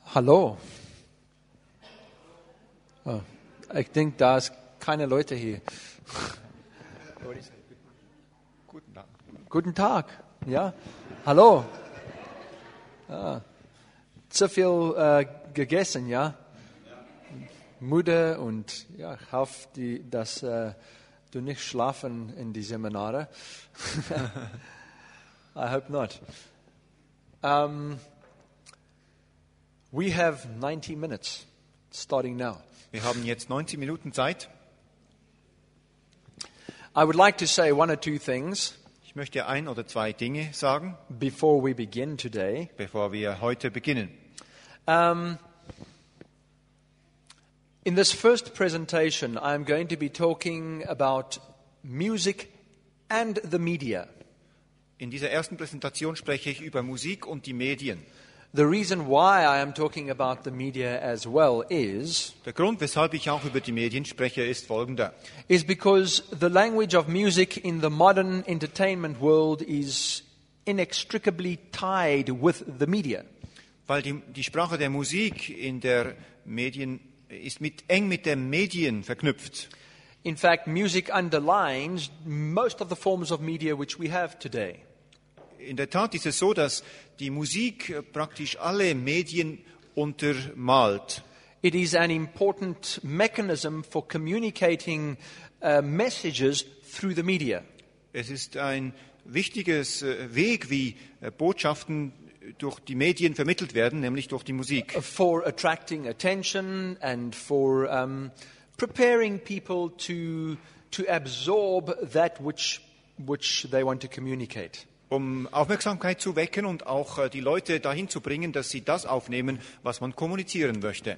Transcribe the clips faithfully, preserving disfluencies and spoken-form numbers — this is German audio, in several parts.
Hallo. Oh, ich denke, da ist keine Leute hier. Guten Tag. Guten Tag. Ja. Hallo. Ah, zu viel äh, gegessen, ja? Müde und ja, ich hoffe, die, dass äh, du nicht schlafen in die Seminare. I hope not. Um, we have ninety minutes starting now. Wir haben jetzt neunzig Minuten Zeit. I would like to say one or two things Ich möchte ein oder zwei Dinge sagen, before we begin today. bevor wir heute beginnen. Um, in this first presentation, I'm going to be talking about music and the media. In dieser ersten Präsentation spreche ich über Musik und die Medien. The reason why I am talking about the media as well is Der Grund, weshalb ich auch über die Medien spreche, ist folgender. is because the language of music in the modern entertainment world is inextricably tied with the media. Weil die, die Sprache der Musik in der Medien ist mit, eng mit den Medien verknüpft. In fact, music underlines most of the forms of media which we have today. In der Tat ist es so, dass die Musik praktisch alle Medien untermalt. It is an important mechanism for communicating uh, messages through the media. Es ist ein wichtiges äh, Weg, wie äh, Botschaften durch die Medien vermittelt werden, nämlich durch die Musik. For attracting attention and for um, preparing people to to absorb that which which they want to communicate. Um Aufmerksamkeit zu wecken und auch äh, die Leute dahin zu bringen, dass sie das aufnehmen, was man kommunizieren möchte.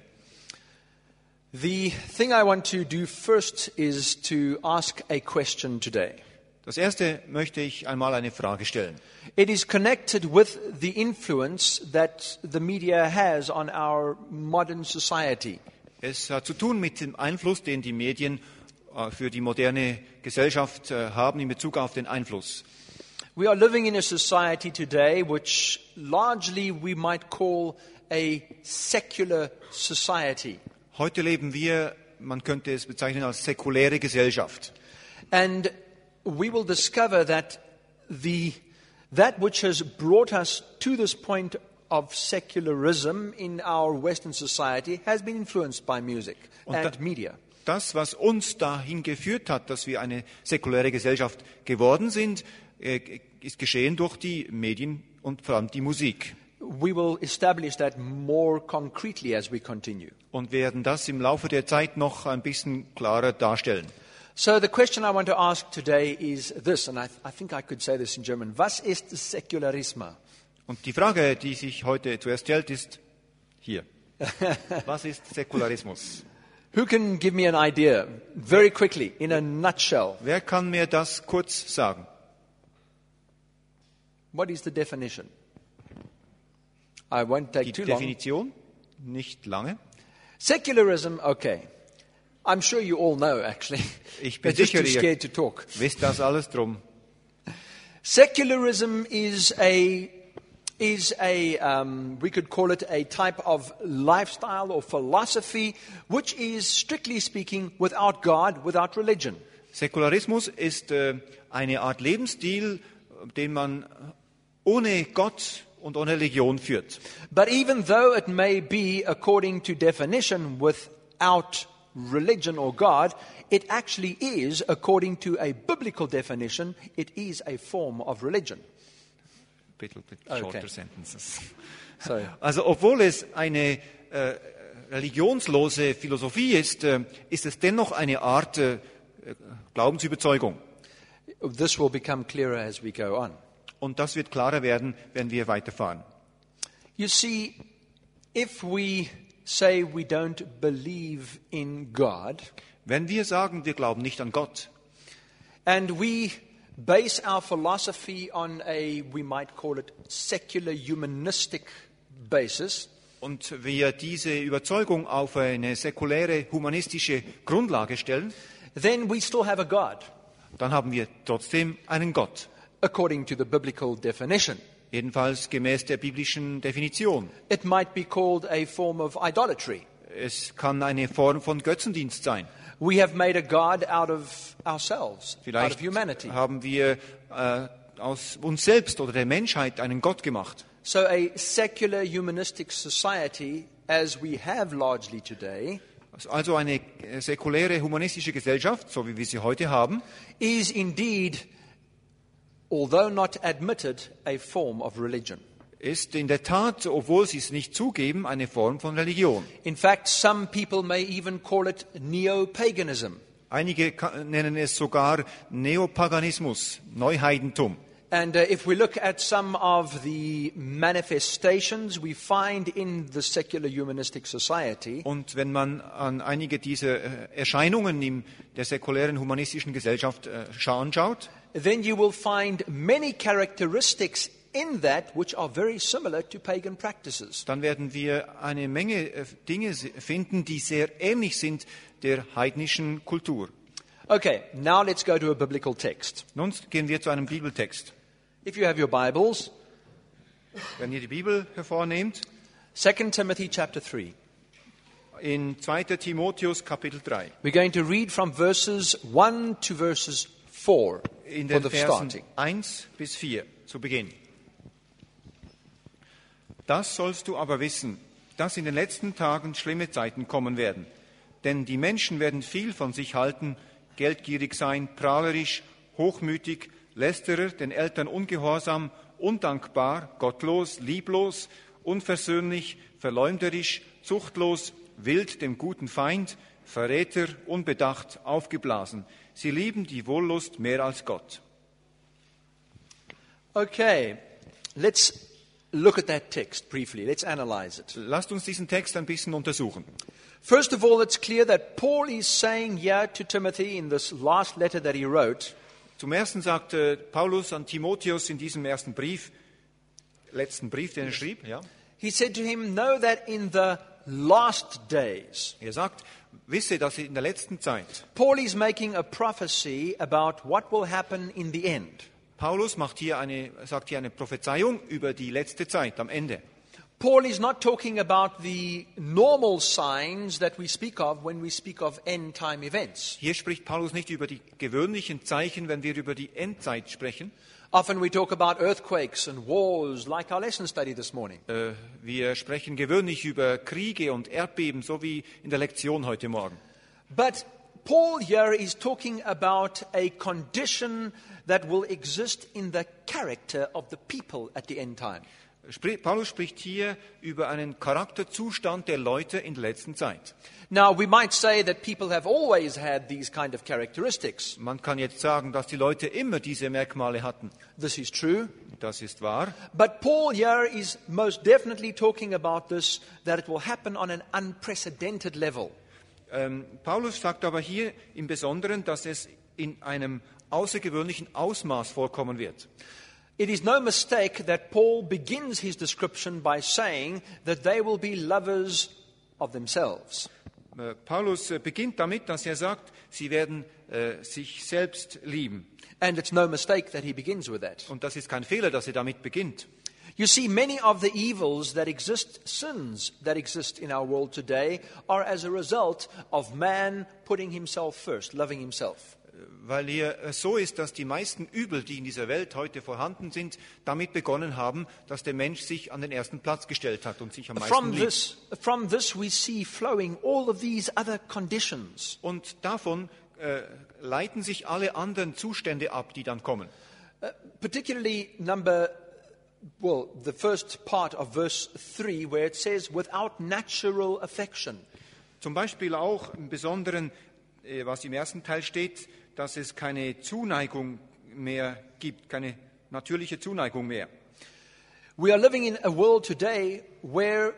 The thing I want to do first is to ask a question today. Das erste möchte ich einmal eine Frage stellen. It is connected with the influence that the media has on our modern society. Es hat zu tun mit dem Einfluss, den die Medien äh, für die moderne Gesellschaft äh, haben in Bezug auf den Einfluss. We are living in a society today which largely we might call a secular society. Heute leben wir, man könnte es bezeichnen als säkuläre Gesellschaft. And we will discover that the that which has brought us to this point of secularism in our Western society has been influenced by music Und and da- media. Das, was uns dahin geführt hat, dass wir eine säkuläre Gesellschaft geworden sind, äh, ist geschehen durch die Medien und vor allem die Musik. We will establish that more concretely as we continue. Und werden das im Laufe der Zeit noch ein bisschen klarer darstellen. So the question I want to ask today is this, and I, I think I could say this in German. Was ist Säkularismus? Und die Frage, die sich heute zuerst stellt, ist hier. Was ist Säkularismus? Who can give me an idea very quickly, in a nutshell? Wer kann mir das kurz sagen? What is the definition? I won't take Die too long. Definition? Nicht lange. Secularism, okay. I'm sure you all know, actually. Ich bin You're just sicher, too ihr scared to talk. wisst das alles drum. Secularism is a is a um, we could call it a type of lifestyle or philosophy which is strictly speaking without God, without religion. Säkularismus ist äh, eine Art Lebensstil, den man ohne Gott und ohne Religion führt. But even though it may be according to definition without religion or God, it actually is, according to a biblical definition, it is a form of religion. Little bit Okay. shorter sentences. So, Also obwohl es eine äh, religionslose Philosophie ist, äh, ist es dennoch eine Art äh, Glaubensüberzeugung. this will become clearer as we go on. Und das wird klarer werden, wenn wir weiterfahren. You see, if we say we don't believe in God, Wenn wir sagen, wir glauben nicht an Gott, and we base our philosophy on a, we might call it, secular humanistic basis, und wir diese Überzeugung auf eine säkuläre humanistische Grundlage stellen, then we still have a God, dann haben wir trotzdem einen Gott, according to the biblical definition. Jedenfalls gemäß der biblischen Definition. It might be called a form of idolatry. Es kann eine Form von Götzendienst sein. We have made a god out of ourselves, out Vielleicht of humanity. haben wir äh, aus uns selbst oder der Menschheit einen Gott gemacht. So a secular humanistic society, as we have largely today, Also eine säkuläre humanistische Gesellschaft, so wie wir sie heute haben, is indeed, although not admitted, a form of religion. ist in der Tat, obwohl sie es nicht zugeben, eine Form von Religion. In fact, some people may even call it neo-paganism. Einige ka- nennen es sogar Neopaganismus, Neuheidentum. And uh, if we look at some of the manifestations we find in the secular humanistic society, Und wenn man an einige dieser äh, Erscheinungen in der säkulären humanistischen Gesellschaft äh, scha- anschaut, then you will find many characteristics in that which are very similar to pagan practices. dann werden wir eine Menge äh, Dinge se- finden, die sehr ähnlich sind der heidnischen Kultur. Okay, now let's go to a biblical text. Nun gehen wir zu einem Bibeltext. If you have your Bibles, Wenn ihr die Bibel hervornehmt, Second Timothy chapter three. in zweiter Timotheus Kapitel drei, We're going to read from verses one to verses four in for den the Versen starting. eins bis vier zu Beginn. Das sollst du aber wissen, dass in den letzten Tagen schlimme Zeiten kommen werden. Denn die Menschen werden viel von sich halten, geldgierig sein, prahlerisch, hochmütig, Lästerer, den Eltern ungehorsam, undankbar, gottlos, lieblos, unversöhnlich, verleumderisch, zuchtlos, wild dem guten Feind, Verräter, unbedacht, aufgeblasen. Sie lieben die Wollust mehr als Gott. Okay, let's look at that text briefly. Let's analyze it. Lasst uns diesen Text ein bisschen untersuchen. First of all, it's clear that Paul is saying here to Timothy in this last letter that he wrote, Zum Ersten sagte Paulus an Timotheus in diesem ersten Brief, letzten Brief, den er schrieb, ja, he said to him, know that in the last days, er sagt, wisse, dass in der letzten Zeit, Paul is making a prophecy about what will happen in the end. Paulus macht hier eine, sagt hier eine Prophezeiung über die letzte Zeit am Ende. Paul is not talking about the normal signs that we speak of when we speak of end time events. Hier spricht Paulus nicht über die gewöhnlichen Zeichen, wenn wir über die Endzeit sprechen. Often we talk about earthquakes and wars, like our lesson study this morning. Äh, wir sprechen gewöhnlich über Kriege und Erdbeben, so wie in der Lektion heute Morgen. But Paul here is talking about a condition that will exist in the character of the people at the end time. Spr- Paulus spricht hier über einen Charakterzustand der Leute in der letzten Zeit. Now, we might say that people have always had these kind of characteristics. Man kann jetzt sagen, dass die Leute immer diese Merkmale hatten. This is true. Das ist wahr. But Paul here is most definitely talking about this, that it will happen on an unprecedented level. Ähm, Paulus sagt aber hier im Besonderen, dass es in einem außergewöhnlichen Ausmaß vorkommen wird. It is no mistake that Paul begins his description by saying that they will be lovers of themselves. Äh, Paulus äh, beginnt damit, dass er sagt, sie werden äh, sich selbst lieben. And it's no mistake that he begins with that. Und das ist kein Fehler, dass er damit beginnt. You see, many of the evils that exist, sins that exist in our world today, are as a result of man putting himself first, loving himself. Weil hier äh, so ist, dass die meisten Übel, die in dieser Welt heute vorhanden sind, damit begonnen haben, dass der Mensch sich an den ersten Platz gestellt hat und sich am meisten From liebt. this, from this we see flowing all of these other conditions. Und davon äh, leiten sich alle anderen Zustände ab, die dann kommen. Uh, particularly number, well, the first part of verse three, where it says, without natural affection. Zum Beispiel auch im Besonderen, äh, was im ersten Teil steht, dass es keine Zuneigung mehr gibt, keine natürliche Zuneigung mehr. We are living in a world today where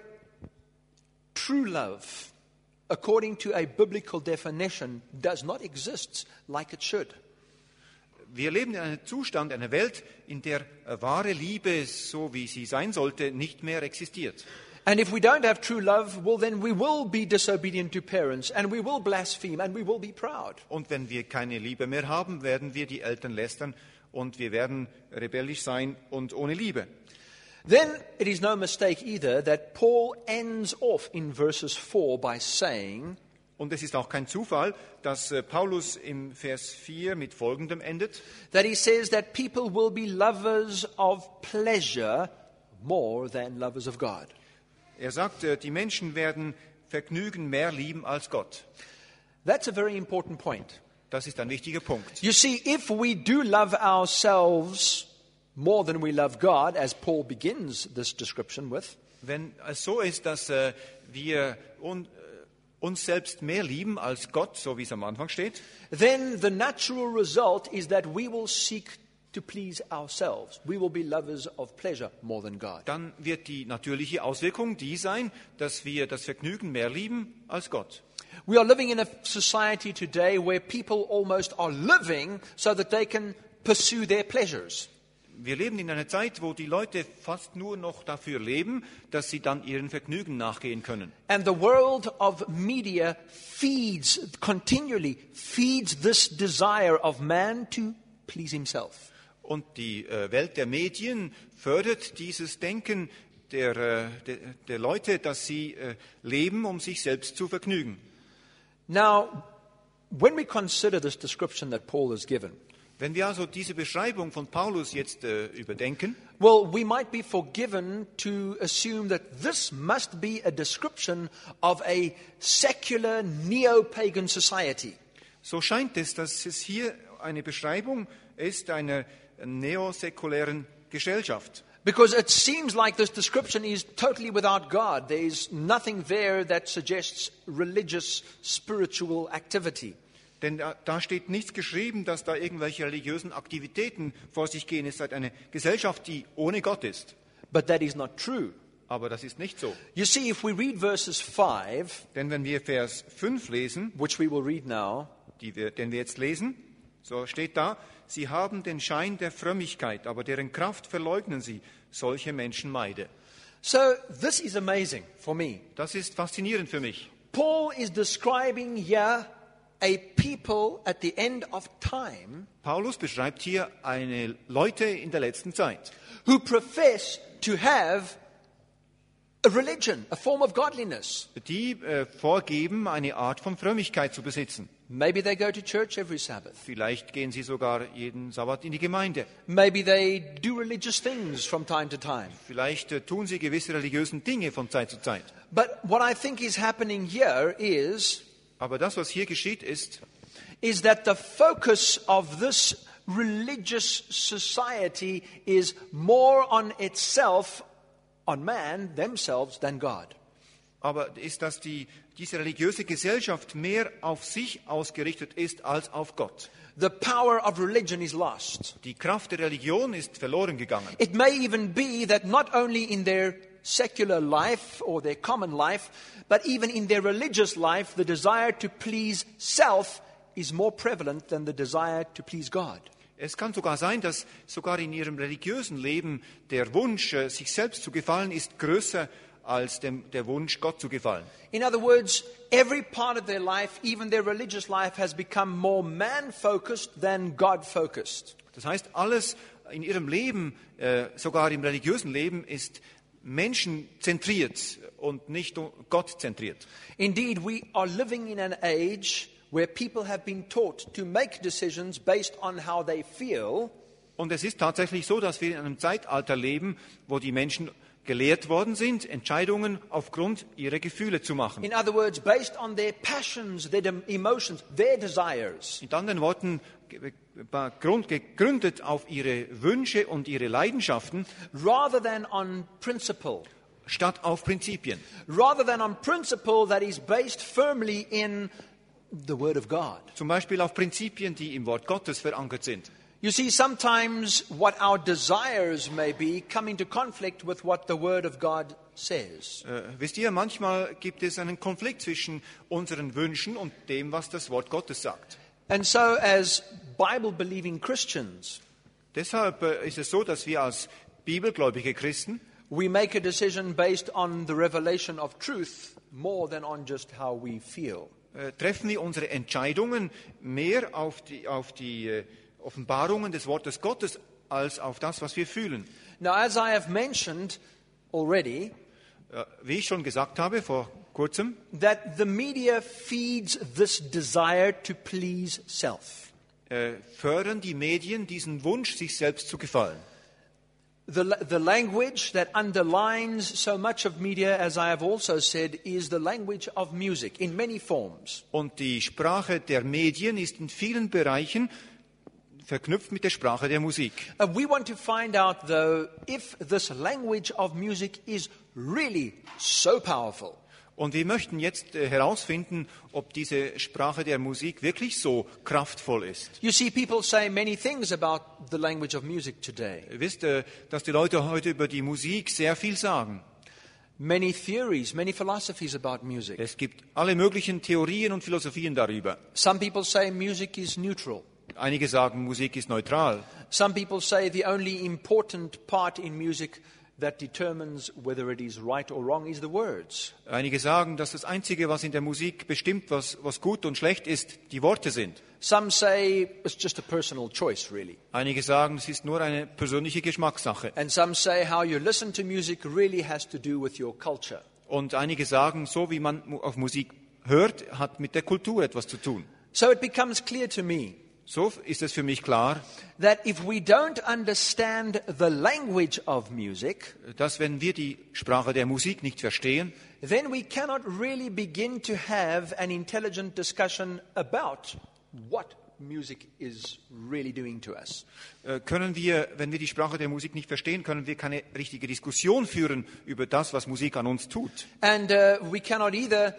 true love, according to a biblical definition, does not exist like it should. Wir leben in einem Zustand, einer Welt, in der äh, wahre Liebe, so wie sie sein sollte, nicht mehr existiert. And if we don't have true love, well, then we will be disobedient to parents, and we will blaspheme, and we will be proud. Und wenn wir keine Liebe mehr haben, werden wir die Eltern lästern und wir werden rebellisch sein und ohne Liebe. Then it is no mistake either that Paul ends off in verses four by saying, Und es ist auch kein Zufall, dass äh, Paulus im Vers vier mit Folgendem endet, that he says that people will be lovers of pleasure more than lovers of God. er sagt, äh, die Menschen werden Vergnügen mehr lieben als Gott. That's a very important point. Das ist ein wichtiger Punkt. You see, if we do love ourselves more than we love God, as Paul begins this description with, Wenn es so ist, dass äh, wir un, äh, uns selbst mehr lieben als Gott, so wie es am Anfang steht, then the natural result is that we will seek to please ourselves. We will be lovers of pleasure more than God. dann wird die natürliche Auswirkung die sein, dass wir das Vergnügen mehr lieben als Gott. We are living in a society today where people almost are living so that they can pursue their pleasures. Wir leben in einer Zeit, wo die Leute fast nur noch dafür leben, dass sie dann ihren Vergnügen nachgehen können. And the world of media feeds, continually feeds this desire of man to please himself. Und die äh, Welt der Medien fördert dieses Denken der, äh, der, der Leute, dass sie äh, leben, um sich selbst zu vergnügen. Now, when we consider this description that Paul has given, Wenn wir also diese Beschreibung von Paulus jetzt äh, überdenken, well, we might be forgiven to assume that this must be a description of a secular neo-pagan society. so scheint es, dass es hier eine Beschreibung ist einer neosäkulären Gesellschaft. Because it seems like this description is totally without God. There is nothing there that suggests religious, spiritual activity. Denn da, da steht nichts geschrieben, dass da irgendwelche religiösen Aktivitäten vor sich gehen. Es ist eine Gesellschaft, die ohne Gott ist. But that is not true. Aber das ist nicht so. You see, if we read verses five, Denn wenn wir Vers fünf lesen, which we will read now, die wir, den wir jetzt lesen, so steht da, sie haben den Schein der Frömmigkeit, aber deren Kraft verleugnen sie. Solche Menschen meide. so this is amazing for me. Das ist faszinierend für mich. Paul is describing here a people at the end of time Paulus beschreibt hier eine Leute in der letzten Zeit, who profess to have a religion, a form of godliness. die äh, vorgeben, eine Art von Frömmigkeit zu besitzen. Maybe they go to church every Sabbath. Vielleicht gehen sie sogar jeden Sabbat in die Gemeinde. Maybe they do religious things from time to time. Vielleicht äh, tun sie gewisse religiösen Dinge von Zeit zu Zeit. But what I think is happening here is, Aber das, was hier geschieht, ist, is that the focus of this religious society is more on itself, on man, themselves, than God. aber ist, dass die, diese religiöse Gesellschaft mehr auf sich ausgerichtet ist als auf Gott. The power of religion is lost. Die Kraft der Religion ist verloren gegangen. It may even be that not only in their secular life or their common life, but even in their religious life, the desire to please self is more prevalent than the desire to please God. Es kann sogar sein, dass sogar in ihrem religiösen Leben der Wunsch, äh, sich selbst zu gefallen, ist größer als dem, der Wunsch, Gott zu gefallen. In other words, every part of their life, even their religious life, has become more man-focused than God-focused. Das heißt, alles in ihrem Leben, äh, sogar im religiösen Leben, ist menschenzentriert und nicht gottzentriert. Indeed, we are living in an age where people have been taught to make decisions based on how they feel, Und es ist tatsächlich so, dass wir in einem Zeitalter leben, wo die Menschen gelehrt worden sind, Entscheidungen aufgrund ihrer Gefühle zu machen. in other words, based on their passions, their dem- emotions, their desires. Mit anderen Worten, ge- be- grund- gegründet auf ihre Wünsche und ihre Leidenschaften, Rather than on principle, statt auf Prinzipien. rather than on principle that is based firmly in the Word of God. Zum Beispiel auf Prinzipien, die im Wort Gottes verankert sind. You see, sometimes what our desires may be come into conflict with what the Word of God says. Äh, wisst ihr, manchmal gibt es einen Konflikt zwischen unseren Wünschen und dem, was das Wort Gottes sagt. And so, as Bible-believing Christians, Deshalb äh, ist es so, dass wir als bibelgläubige Christen we make a decision based on the revelation of truth more than on just how we feel. äh, treffen wir unsere Entscheidungen mehr auf die, auf die äh, Offenbarungen des Wortes Gottes als auf das, was wir fühlen. Now, as I have mentioned already, Äh, Wie ich schon gesagt habe vor kurzem, that the media feeds this desire to please self. äh, fördern die Medien diesen Wunsch, sich selbst zu gefallen. The, the language that underlines so much of media, as I have also said, is the language of music in many forms. Und die Sprache der Medien ist in vielen Bereichen verknüpft mit der Sprache der Musik. Uh, we want to find out, though, if this language of music is really so powerful. Und wir möchten jetzt äh, herausfinden, ob diese Sprache der Musik wirklich so kraftvoll ist. You see, people say many things about the language of music today. Ihr wisst, äh, dass die Leute heute über die Musik sehr viel sagen. Many theories, many philosophies about music. Es gibt alle möglichen Theorien und Philosophien darüber. Some people say music is neutral. Einige sagen, Musik ist neutral. Some people say the only important part in music that determines whether it is right or wrong is the words. Einige sagen, dass das Einzige, was in der Musik bestimmt, was, was gut und schlecht ist, die Worte sind. Some say it's just a personal choice, really. Einige sagen, es ist nur eine persönliche Geschmackssache. And some say how you listen to music really has to do with your culture. Und einige sagen, so wie man mu- auf Musik hört, hat mit der Kultur etwas zu tun. So it becomes clear to me So ist es für mich klar, that if we don't understand the language of music, dass wenn wir die Sprache der Musik nicht verstehen, then we cannot really begin to have an intelligent discussion about what music is really doing to us. äh, können wir, wenn wir die Sprache der Musik nicht verstehen, können wir keine richtige Diskussion führen über das, was Musik an uns tut. And uh, we cannot either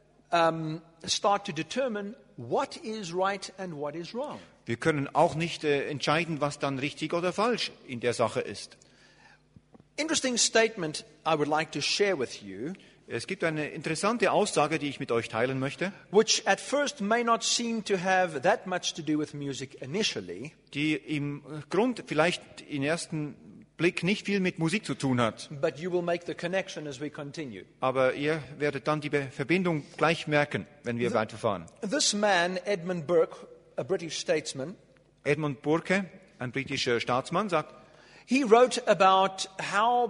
um, start to determine what is right and what is wrong. Wir können auch nicht äh, entscheiden, was dann richtig oder falsch in der Sache ist. Interesting statement I would like to share with you, Es gibt eine interessante Aussage, die ich mit euch teilen möchte, which at first may not seem to have that much to do with music initially, die im Grund vielleicht im ersten Blick nicht viel mit Musik zu tun hat. but you will make the connection as we continue. Aber ihr werdet dann die Be- Verbindung gleich merken, wenn wir weiterfahren. This man, Edmund Burke, a British statesman, Edmund Burke, ein britischer Staatsmann, sagt, he wrote about how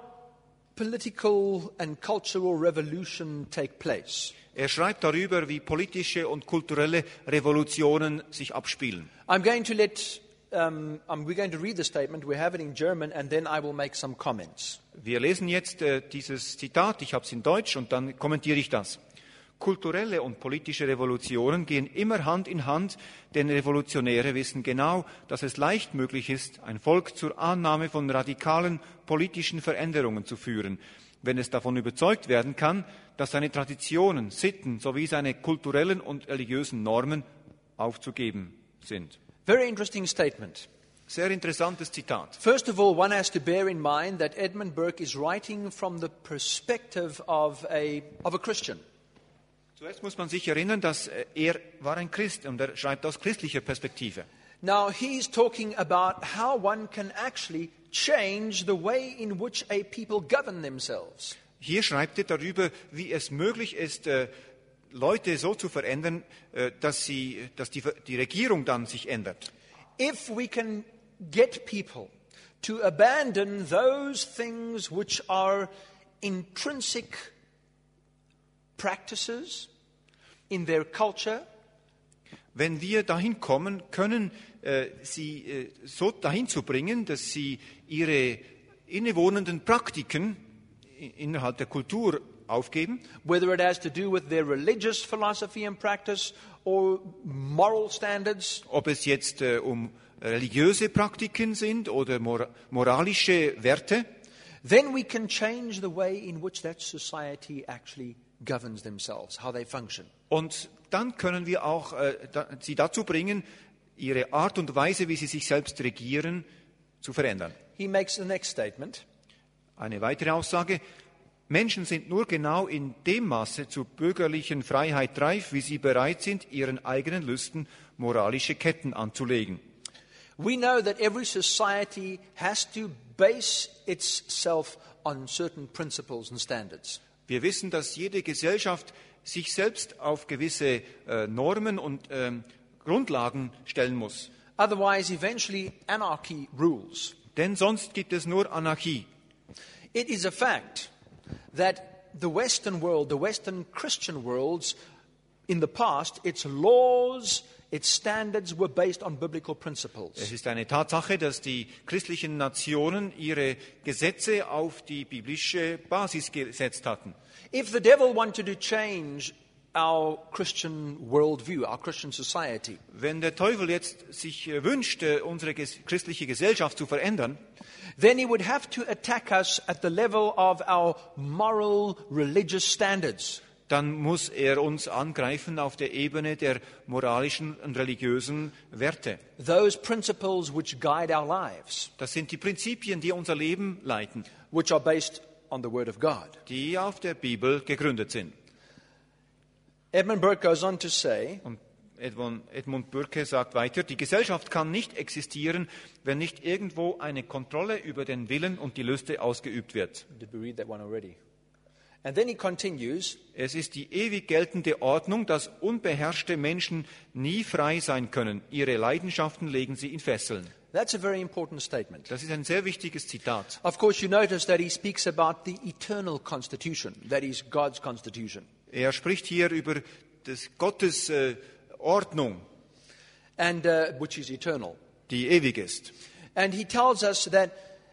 political and cultural revolution take place. er schreibt darüber, wie politische und kulturelle Revolutionen sich abspielen. I'm going to let, um, um, we're going to read the statement, we have it in German, and then I will make some comments. Wir lesen jetzt äh, dieses Zitat, ich habe es in Deutsch und dann kommentiere ich das. Kulturelle und politische Revolutionen gehen immer Hand in Hand, denn Revolutionäre wissen genau, dass es leicht möglich ist, ein Volk zur Annahme von radikalen politischen Veränderungen zu führen, wenn es davon überzeugt werden kann, dass seine Traditionen, Sitten sowie seine kulturellen und religiösen Normen aufzugeben sind. Very interesting statement. Sehr interessantes Zitat. First of all, one has to bear in mind that Edmund Burke is writing from the perspective of a, of a Christian. Zuerst muss man sich erinnern, dass äh, er war ein Christ und er schreibt aus christlicher Perspektive. Now, he's talking about how one can actually change the way in which a people govern themselves. Hier schreibt er darüber, wie es möglich ist, äh, Leute so zu verändern, äh, dass, sie, dass die, die Regierung dann sich ändert. If we can get people to abandon those things which are intrinsic practices in their culture, Wenn wir dahin kommen, können äh, sie äh, so dahin zu bringen, dass sie ihre innewohnenden Praktiken i- innerhalb der Kultur aufgeben, whether it has to do with their religious philosophy and practice or moral standards, ob es jetzt äh, um religiöse Praktiken sind oder mor moralische Werte, then we can change the way in which that society actually governs themselves, how they function. und dann können wir auch äh, da, sie dazu bringen, ihre Art und Weise, wie sie sich selbst regieren, zu verändern. He makes the next statement. Eine weitere Aussage: Menschen sind nur genau in dem Maße zur bürgerlichen Freiheit reif, wie sie bereit sind, ihren eigenen Lüsten moralische Ketten anzulegen. We know that every society has to base itself on certain principles and standards. Wir wissen, dass jede Gesellschaft sich selbst auf gewisse äh, Normen und ähm, Grundlagen stellen muss. Otherwise, eventually, anarchy rules. denn sonst gibt es nur Anarchie. It is a fact that the Western world, the Western Christian worlds, in the past, its laws, its standards were based on biblical principles. Es ist eine Tatsache, dass die christlichen Nationen ihre Gesetze auf die biblische Basis gesetzt hatten. If the devil wanted to change our Christian worldview, our Christian society, Wenn der Teufel jetzt sich äh, wünschte, unsere ges- christliche Gesellschaft zu verändern, then he would have to attack us at the level of our moral, religious standards. dann muss er uns angreifen auf der Ebene der moralischen und religiösen Werte. Those principles which guide our lives, Das sind die Prinzipien, die unser Leben leiten, which are based on the Word of God. die auf der Bibel gegründet sind. Edmund Burke goes on to say, Und Edmund, Edmund Burke sagt weiter, die Gesellschaft kann nicht existieren, wenn nicht irgendwo eine Kontrolle über den Willen und die Lüste ausgeübt wird. did we read that one already? And then he continues, Es ist die ewig geltende Ordnung, dass unbeherrschte Menschen nie frei sein können. Ihre Leidenschaften legen sie in Fesseln. that's a very important statement. Das ist ein sehr wichtiges Zitat. Of course, you notice that he speaks about the eternal constitution, that is God's constitution. Er spricht hier über das Gottes äh, Ordnung, and uh, which is eternal. die ewig ist. And he tells us that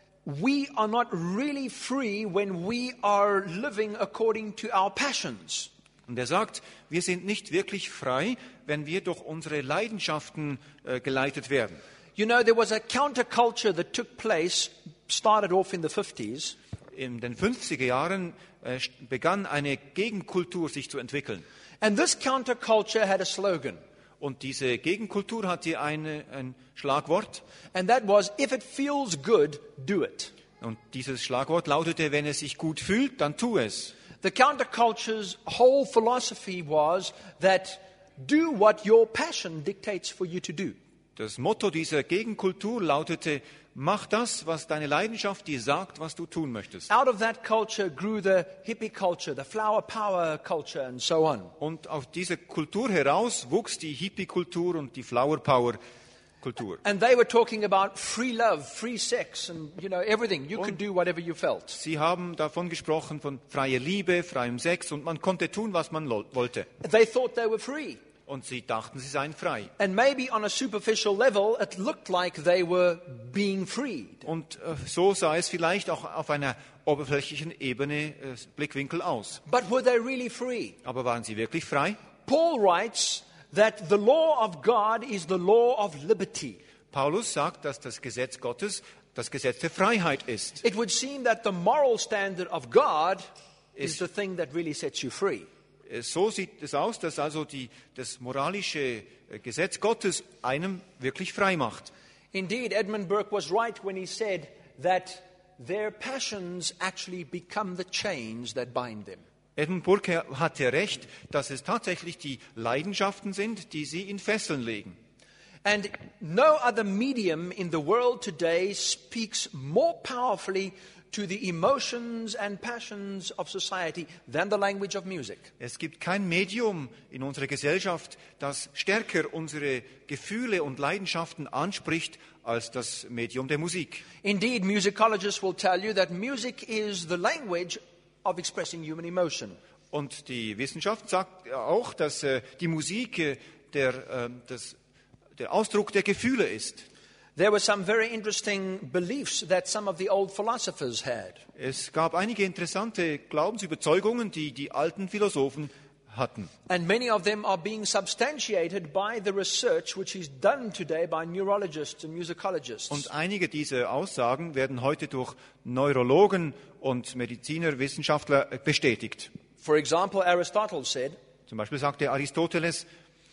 we are not really free when we are living according to our passions. Und er sagt, wir sind nicht wirklich frei, wenn wir durch unsere Leidenschaften äh, geleitet werden. You know, there was a counterculture that took place, started off in the fifties, In den fünfziger Jahren äh, begann eine Gegenkultur sich zu entwickeln. and this counterculture had a slogan, Und diese Gegenkultur hatte eine, ein Schlagwort. and that was, if it feels good, do it. Und dieses Schlagwort lautete, wenn es sich gut fühlt, dann tu es. The counterculture's whole philosophy was that do what your passion dictates for you to do. Das Motto dieser Gegenkultur lautete, mach das, was deine Leidenschaft dir sagt, was du tun möchtest. Out of that culture grew the hippie culture, the flower power culture, and so on. Und aus dieser Kultur heraus wuchs die Hippie-Kultur und die Flower-Power-Kultur. And they were talking about free love, free sex, and you know everything. You could do whatever you felt. Sie haben davon gesprochen, von freier Liebe, freiem Sex, und man konnte tun, was man lo- wollte. They thought they were free. Und sie dachten, sie seien frei. And maybe on a superficial level, it looked like they were being freed. Und äh, so sah es vielleicht auch auf einer oberflächlichen Ebene äh, Blickwinkel aus. But were they really free? Aber waren sie wirklich frei? Paul writes that the law of God is the law of liberty. Paulus sagt, dass das Gesetz Gottes das Gesetz der Freiheit ist. It would seem that the moral standard of God is the thing that really sets you free. So sieht es aus, dass also die, das moralische Gesetz Gottes einem wirklich frei macht. Indeed, Edmund Burke was right when he said that their passions actually become the chains that bind them. Edmund Burke hatte recht, dass es tatsächlich die Leidenschaften sind, die sie in Fesseln legen. And no other medium in the world today speaks more powerfully to the emotions and passions of society than the language of music. Es gibt kein Medium in unserer Gesellschaft, das stärker unsere Gefühle und Leidenschaften anspricht als das Medium der Musik. Indeed, musicologists will tell you that music is the language of expressing human emotion. Und die Wissenschaft sagt auch, dass äh, die Musik äh, der, äh, das, der Ausdruck der Gefühle ist. There were some very interesting beliefs that some of the old philosophers had. Es gab einige interessante Glaubensüberzeugungen, die die alten Philosophen hatten. And many of them are being substantiated by the research which is done today by neurologists and musicologists. Und einige dieser Aussagen werden heute durch Neurologen und Mediziner, Wissenschaftler bestätigt. For example, Aristotle said, Zum Beispiel sagte Aristoteles,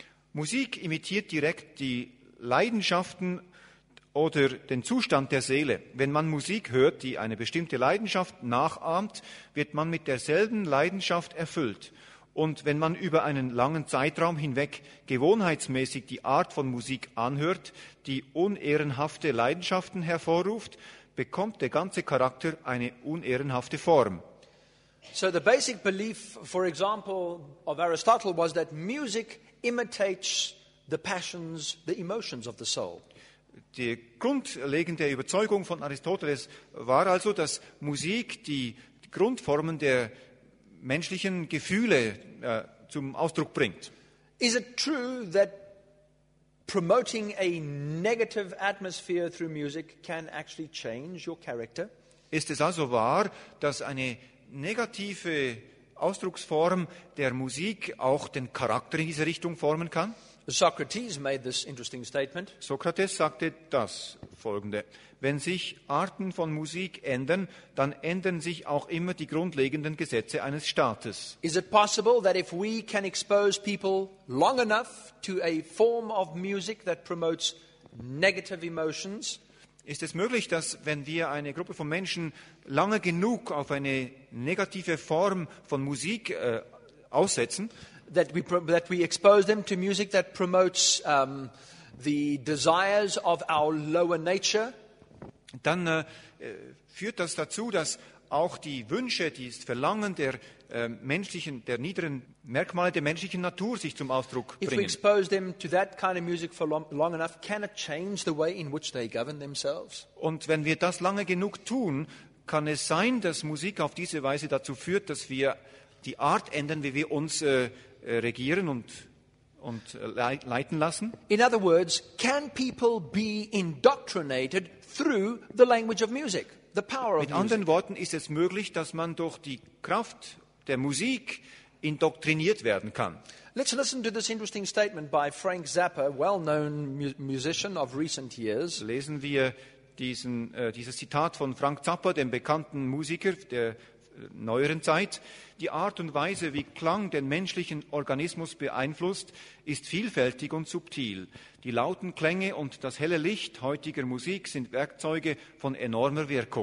Musik imitiert direkt die Leidenschaften oder den Zustand der Seele. Wenn man Musik hört, die eine bestimmte Leidenschaft nachahmt, wird man mit derselben Leidenschaft erfüllt. Und wenn man über einen langen Zeitraum hinweg gewohnheitsmäßig die Art von Musik anhört, die unehrenhafte Leidenschaften hervorruft, bekommt der ganze Charakter eine unehrenhafte Form. so the basic belief, for example, of Aristotle was that music imitates the passions, the emotions of the soul. Die grundlegende Überzeugung von Aristoteles war also, dass Musik die Grundformen der menschlichen Gefühle äh, zum Ausdruck bringt. Is it true that promoting a negative atmosphere through music can actually change your character? Ist es also wahr, dass eine negative Ausdrucksform der Musik auch den Charakter in diese Richtung formen kann? Socrates made this interesting statement. Sokrates sagte das Folgende: Wenn sich Arten von Musik ändern, dann ändern sich auch immer die grundlegenden Gesetze eines Staates. Is it possible that if we can expose people long enough to a form of music that promotes negative emotions, Ist es möglich, dass wenn wir eine Gruppe von Menschen lange genug auf eine negative Form von Musik äh, aussetzen, that we pro- that we expose them to music that promotes um, the desires of our lower nature, dann äh, führt das dazu, dass auch die Wünsche, das Verlangen der äh, menschlichen, der niederen Merkmale der menschlichen Natur sich zum Ausdruck if we bringen. expose them to that kind of music for long, long enough, can it change the way in which they govern themselves? Und wenn wir das lange genug tun, kann es sein, dass Musik auf diese Weise dazu führt, dass wir die Art ändern, wie wir uns äh, äh, regieren und, und äh, lei- leiten lassen. In other words, can people be indoctrinated through the language of music, the power of Mit music? anderen Worten ist es möglich, dass man durch die Kraft der Musik indoktriniert werden kann. Let's listen to this interesting statement by Frank Zappa, well-known mu- musician of recent years. Lesen wir diesen, äh, dieses Zitat von Frank Zappa, dem bekannten Musiker der äh, neueren Zeit. Die Art und Weise, wie Klang den menschlichen Organismus beeinflusst, ist vielfältig und subtil. Die lauten Klänge und das helle Licht heutiger Musik sind Werkzeuge von enormer Wirkung.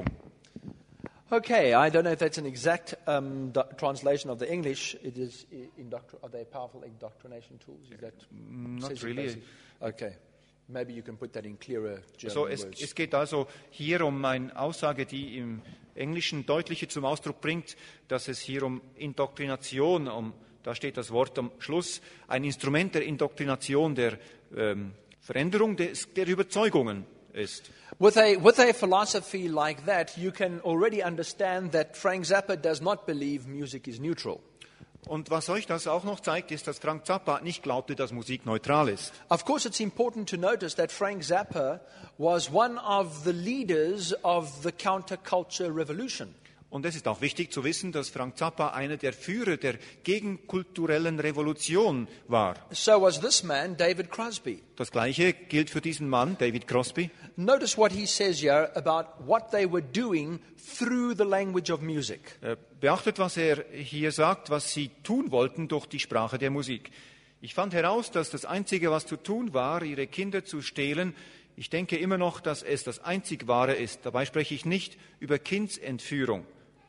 Okay, I don't know if that's an exact um, do- translation of the English. It is i- indoctr- are they powerful indoctrination tools? Is that not says it really. basic- Okay, maybe you can put that in clearer German So, es, words. es geht also hier um eine Aussage, die im Englischen deutlicher zum Ausdruck bringt, dass es hier um Indoktrination, um, da steht das Wort am Schluss, ein Instrument der Indoktrination, der ähm, Veränderung des, der Überzeugungen ist. With a, with a philosophy like that, you can already understand that Frank Zappa does not believe music is neutral. Und was euch das auch noch zeigt, ist, dass Frank Zappa nicht glaubte, dass Musik neutral ist. Of course, it's important to notice that Frank Zappa was one of the leaders of the counterculture revolution. Und es ist auch wichtig zu wissen, dass Frank Zappa einer der Führer der gegenkulturellen Revolution war. So was this man, David Crosby. Das Gleiche gilt für diesen Mann, David Crosby. Notice what he says here about what they were doing through the language of music. Äh, Beachtet, was er hier sagt, was sie tun wollten durch die Sprache der Musik. Ich fand heraus, dass das Einzige, was zu tun war, ihre Kinder zu stehlen. Ich denke immer noch, dass es das Einzig Wahre ist. Dabei spreche ich nicht über Kindsentführung.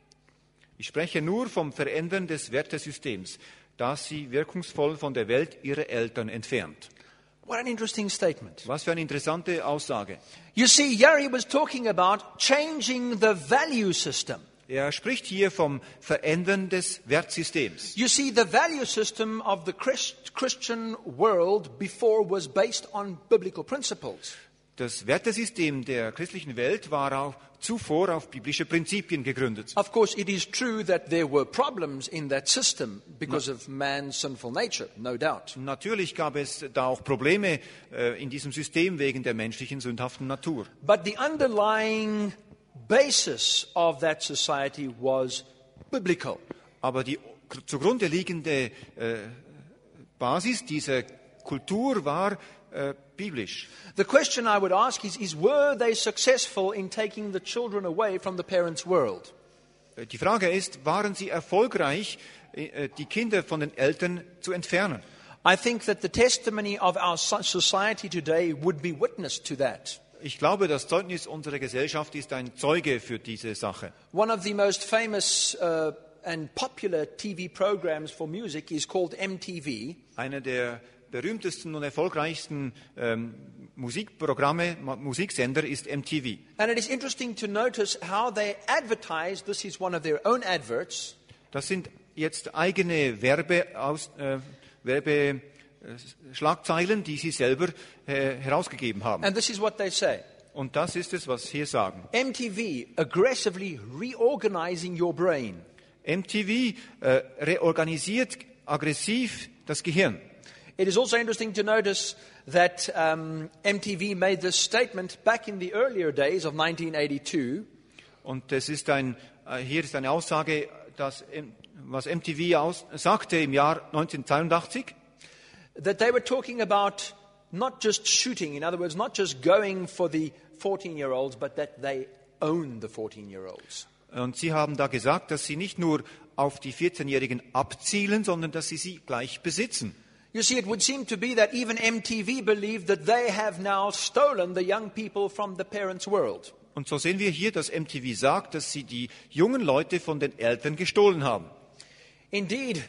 Ich spreche nur vom Verändern des Wertesystems, das sie wirkungsvoll von der Welt ihrer Eltern entfernt. What an interesting statement. Was für eine interessante Aussage. You see, Yari was talking about changing the value system. Er spricht hier vom Verändern des Wertsystems. You see, the value system of the Christ- Christian world before was based on biblical principles. Das Wertesystem der christlichen Welt war auch zuvor auf biblische Prinzipien gegründet. Of course, it is true that there were problems in that system because of man's sinful nature, no doubt. Natürlich gab es da auch Probleme äh, in diesem System wegen der menschlichen sündhaften Natur. But the underlying basis of that society was biblical. Aber die zugrunde liegende äh, Basis dieser Kultur war äh, biblisch. The question I would ask is, is were they successful in taking the children away from the parents' world? Äh, Die Frage ist, waren sie erfolgreich, äh, die Kinder von den Eltern zu entfernen? I think that the testimony of our so- society today would be witness to that. Ich glaube, das Zeugnis unserer Gesellschaft ist ein Zeuge für diese Sache. One of the most famous uh, and popular T V programs for music is called M T V. Einer der berühmtesten und erfolgreichsten ähm, Musikprogramme, Ma- Musiksender ist M T V. And it is interesting to notice how they advertise. This is one of their own adverts. Das sind jetzt eigene Werbe, aus, äh, Werbe Schlagzeilen, die sie selber äh, herausgegeben haben. And this is what they say. Und das ist es, was sie hier sagen. M T V aggressively reorganizing your brain. M T V äh, reorganisiert aggressiv das Gehirn. It is also interesting to notice that um, M T V made this statement back in the earlier days of nineteen eighty-two. Und es ist ein, äh, hier ist eine Aussage, dass, was M T V aus, sagte im Jahr neunzehnhundertzweiundachtzig. That they were talking about not just shooting, in other words, not just going for the fourteen-year-olds, but that they own the fourteen-year-olds. Und sie haben da gesagt, dass sie nicht nur auf die vierzehnjährigen abzielen, sondern dass sie sie gleich besitzen. You see, it would seem to be that even M T V believed that they have now stolen the young people from the parents' world. Und so sehen wir hier, dass M T V sagt, dass sie die jungen Leute von den Eltern gestohlen haben. Indeed,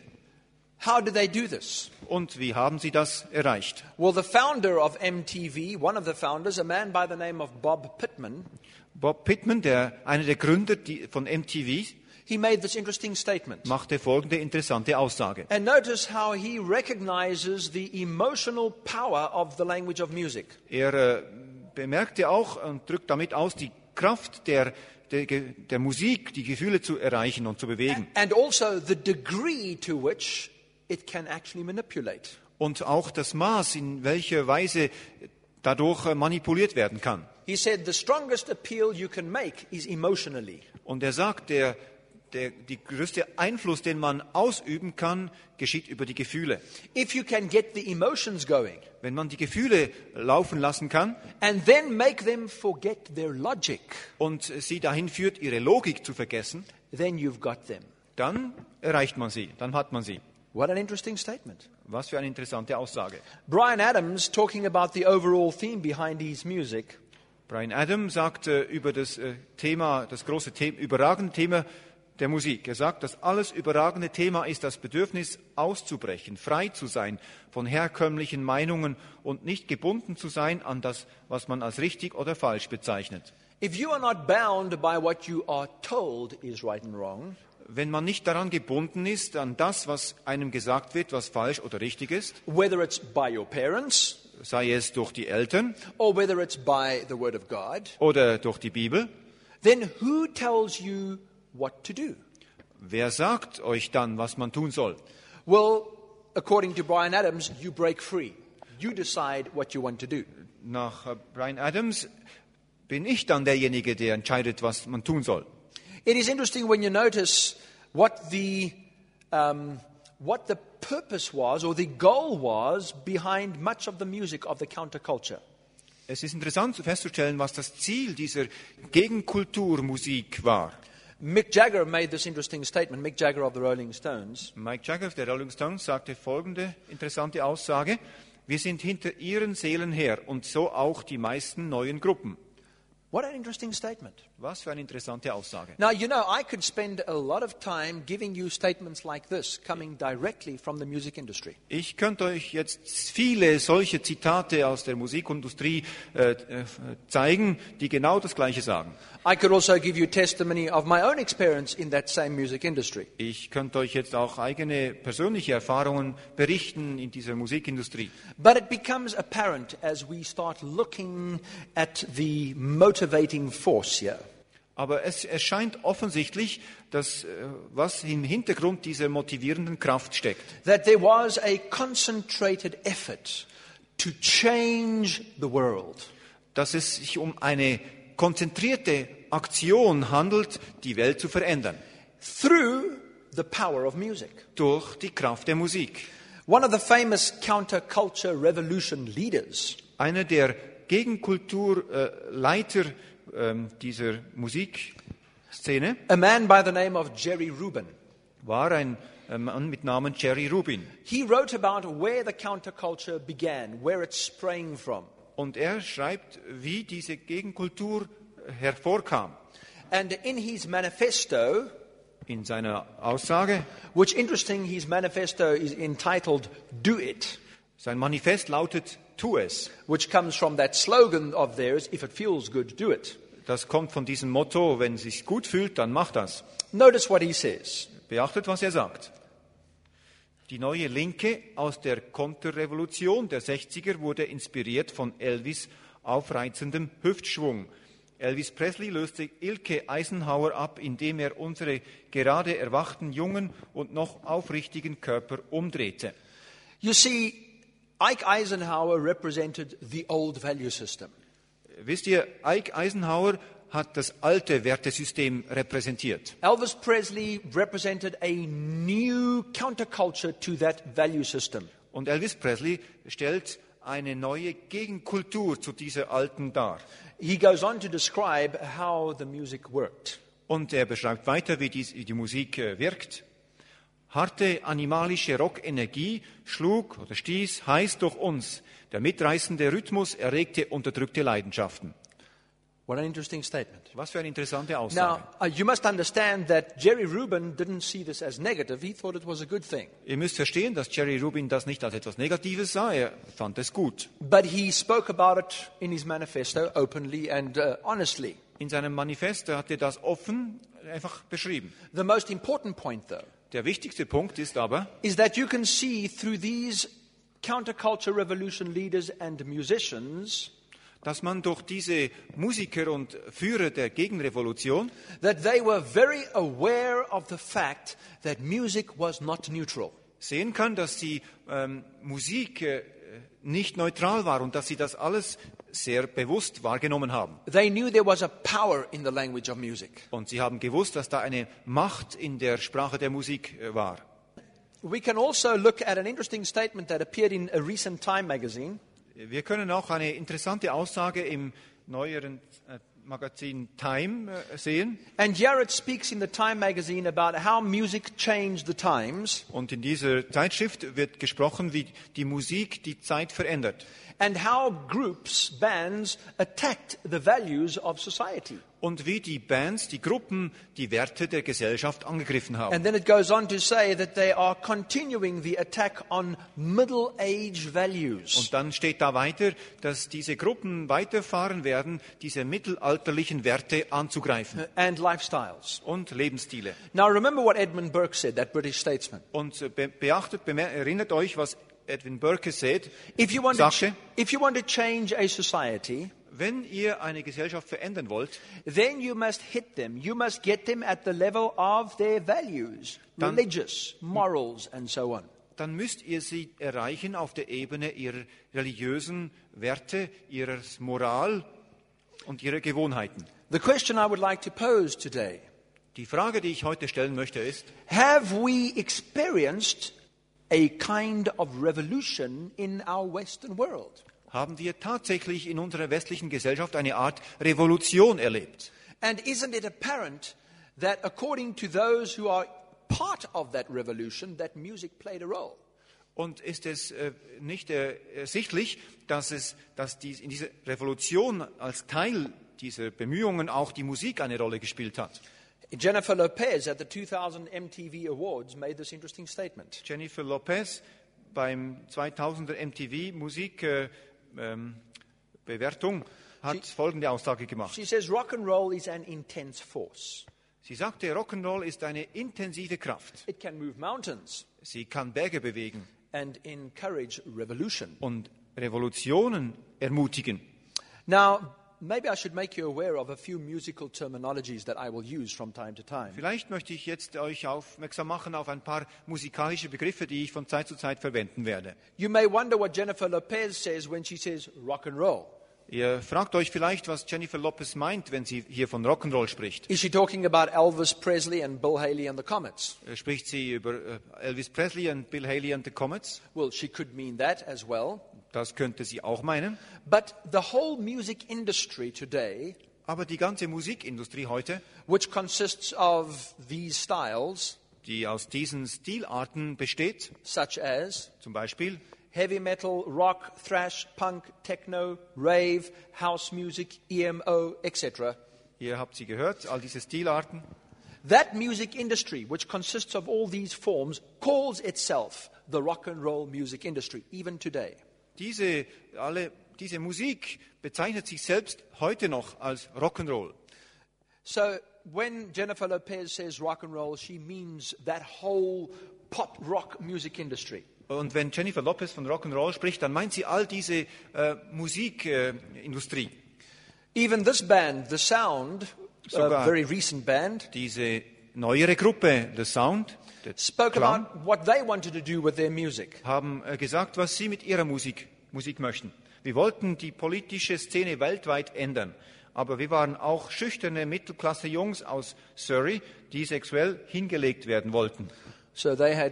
how did they do this? Und wie haben sie das erreicht? Well, the founder of M T V, one of the founders, a man by the name of Bob Pittman, Bob Pittman, der, einer der Gründer die, von M T V, he made this interesting statement. machte folgende interessante Aussage. And notice how he recognizes the emotional power of the language of music. Er äh, bemerkte auch und drückt damit aus die Kraft der, der, der Musik, die Gefühle zu erreichen und zu bewegen. And also the degree to which it can actually manipulate. Und auch das Maß, in welcher Weise dadurch äh, manipuliert werden kann. He said the strongest appeal you can make is emotionally. Und er sagt, der Der, die größte Einfluss, den man ausüben kann, geschieht über die Gefühle. If you can get the emotions going Wenn man die Gefühle laufen lassen kann and then make them forget their logic, und sie dahin führt, ihre Logik zu vergessen, then you've got them. dann erreicht man sie, dann hat man sie. What an interesting statement. Was für eine interessante Aussage. Bryan Adams, talking about the overall theme behind his music, Bryan Adams sagt äh, über das äh, Thema, das große The- überragende Thema der Musik. Er sagt, das alles überragende Thema ist das Bedürfnis auszubrechen, frei zu sein von herkömmlichen Meinungen und nicht gebunden zu sein an das, was man als richtig oder falsch bezeichnet. if you are not bound by what you are told is right and wrong, Wenn man nicht daran gebunden ist, an das, was einem gesagt wird, was falsch oder richtig ist, whether it's by your parents sei es durch die Eltern or whether it's by the Word of God, oder durch die Bibel, then who tells you what to do? wer sagt euch dann, was man tun soll? Well, according to Bryan Adams, you break free. You decide what you want to do. Nach äh, Bryan Adams bin ich dann derjenige, der entscheidet, was man tun soll. It is interesting when you notice what the um, what the purpose was or the goal was behind much of the music of the counterculture. Es ist interessant festzustellen, was das Ziel dieser Gegenkulturmusik war. Mick Jagger made this interesting statement. Mick Jagger of the Rolling Stones. Mike Jagger, der Rolling Stones, sagte folgende interessante Aussage. Wir sind hinter ihren Seelen her und so auch die meisten neuen Gruppen. What an interesting statement. Was für eine interessante Aussage. Now, you know, I could spend a lot of time giving you statements like this coming directly from the music industry. Ich könnte euch jetzt viele solche Zitate aus der Musikindustrie äh, äh, zeigen, die genau das Gleiche sagen. I could also give you testimony of my own experience in that same music industry. Ich könnte euch jetzt auch eigene persönliche Erfahrungen berichten in dieser Musikindustrie. But it becomes apparent as we start looking at the motivating force here. Aber es erscheint offensichtlich, dass äh, was im Hintergrund dieser motivierenden Kraft steckt. That there was a concentrated effort to change the world. Dass es sich um eine konzentrierte Aktion handelt, die Welt zu verändern. Through the power of music. Durch die Kraft der Musik. One of the famous counterculture revolution leaders Einer der Gegenkulturleiter äh, ähm, dieser Musikszene a man by the name of Jerry Rubin. war ein äh, Mann mit Namen Jerry Rubin. He wrote about where the counterculture began, where it sprang from. Und er schreibt, wie diese Gegenkultur hervorkam. And in his manifesto, In seiner Aussage, which interesting, his manifesto is entitled Do It, sein Manifest lautet, tu es. which comes from that slogan of theirs, if it feels good, do it. Das kommt von diesem Motto, wenn es sich gut fühlt, dann mach das. Notice what he says. Beachtet, was er sagt. Die neue Linke aus der Konterrevolution der sechziger wurde inspiriert von Elvis' aufreizendem Hüftschwung. Elvis Presley löste Ilke Eisenhower ab, indem er unsere gerade erwachten jungen und noch aufrichtigen Körper umdrehte. You see, Ike Eisenhower represented the old value system. Wisst ihr, Ike Eisenhower hat das alte Wertesystem repräsentiert. Elvis Presley represented a new counterculture to that value system. Und Elvis Presley stellt eine neue Gegenkultur zu dieser alten dar. He goes on to describe how the music worked. Und er beschreibt weiter, wie die, wie die Musik äh, wirkt. Harte animalische Rockenergie schlug oder stieß heiß durch uns. Der mitreißende Rhythmus erregte unterdrückte Leidenschaften. What an interesting statement. Was für eine interessante Aussage. Now, uh, you must understand that Jerry Rubin didn't see this as negative. He thought it was a good thing. Ihr müsst verstehen, dass Jerry Rubin das nicht als etwas Negatives sah. Er fand es gut. But he spoke about it in his manifesto openly and uh, honestly. In seinem Manifest hat er das offen einfach beschrieben. The most important point, though, Der wichtigste Punkt ist aber, is that you can see through these counterculture revolution leaders and musicians dass man durch diese Musiker und Führer der Gegenrevolution, that they were very aware of the fact that music was not neutral. sehen kann, dass die ähm, Musik äh, nicht neutral war und dass sie das alles sehr bewusst wahrgenommen haben. They knew there was a power in the language of music. Und sie haben gewusst, dass da eine Macht in der Sprache der Musik äh, war. We can also look at an interesting statement that appeared in a recent Time magazine. Wir können auch eine interessante Aussage im neueren äh, Magazin Time äh, sehen. And Jared speaks in the Time magazine about how music changed the times Und in dieser Zeitschrift wird gesprochen, wie die Musik die Zeit verändert. and how groups, bands, attacked the values of society. Und wie die Bands, die Gruppen, die Werte der Gesellschaft angegriffen haben. And then it goes on to say that they are continuing the attack on middle-age values. Und dann steht da weiter, dass diese Gruppen weiterfahren werden, diese mittelalterlichen Werte anzugreifen And lifestyles. und Lebensstile. Now remember what Edmund Burke said, that British statesman. Und äh, be beachtet, bemer erinnert euch, was Edwin Burke sagt, If you want to, ch sagte, if you want to change a society, wenn ihr eine Gesellschaft verändern wollt, then you must hit them. You must get them at the level of their values, Dann- religious, morals, and so on. dann müsst ihr sie erreichen auf der Ebene ihrer religiösen Werte, ihrer Moral und ihrer Gewohnheiten. The question I would like to pose today, Die Frage, die ich heute stellen möchte, ist, have we experienced a kind of revolution in our Western world? haben wir tatsächlich in unserer westlichen Gesellschaft eine Art Revolution erlebt? And isn't it apparent that according to those who are part of that revolution, that music played a role? Und ist es äh, nicht äh, ersichtlich, dass, es, dass dies, in dieser Revolution als Teil dieser Bemühungen auch die Musik eine Rolle gespielt hat? Jennifer Lopez at the two thousand M T V Awards made this interesting statement. Jennifer Lopez beim zweitausender M T V Musik äh, ähm, Bewertung hat Sie- folgende Aussage gemacht. She says rock and roll is an intense force. Sie sagte, Rock'n'Roll ist eine intensive Kraft. It can move mountains Sie kann Berge bewegen and encourage revolution. und Revolutionen ermutigen. Now, maybe I should make you aware of a few musical terminologies that I will use from time to time. Vielleicht möchte ich jetzt euch aufmerksam machen auf ein paar musikalische Begriffe, die ich von Zeit zu Zeit verwenden werde. You may wonder what Jennifer Lopez says when she says rock and roll. Ihr fragt euch vielleicht, was Jennifer Lopez meint, wenn sie hier von Rock'n'Roll spricht. Is she talking about Elvis Presley and Bill Haley and the Comets? Äh, Spricht sie über äh, Elvis Presley und Bill Haley and the Comets? Well, she could mean that as well. Das könnte sie auch meinen. But the whole music industry today, Aber die ganze Musikindustrie heute, which consists of these styles, die aus diesen Stilarten besteht, such as zum Beispiel heavy metal, rock, thrash, punk, techno, rave, house music, E M O, et cetera. ihr habt sie gehört, all diese Stilarten, That music industry, which consists of all these forms, calls itself the rock and roll music industry, even today. diese, alle, diese Musik bezeichnet sich selbst heute noch als Rock'n'Roll. So when Jennifer Lopez says rock and roll, she means that whole pop rock music industry. Und wenn Jennifer Lopez von Rock'n'Roll spricht, dann meint sie all diese äh, Musikindustrie. Äh, Even this band, The Sound, a very recent band, diese neuere Gruppe, The Sound, spoke Klang, about what they wanted to do with their music. haben äh, gesagt, was sie mit ihrer Musik, Musik möchten. Wir wollten die politische Szene weltweit ändern. Aber wir waren auch schüchterne Mittelklasse-Jungs aus Surrey, die sexuell hingelegt werden wollten. So they had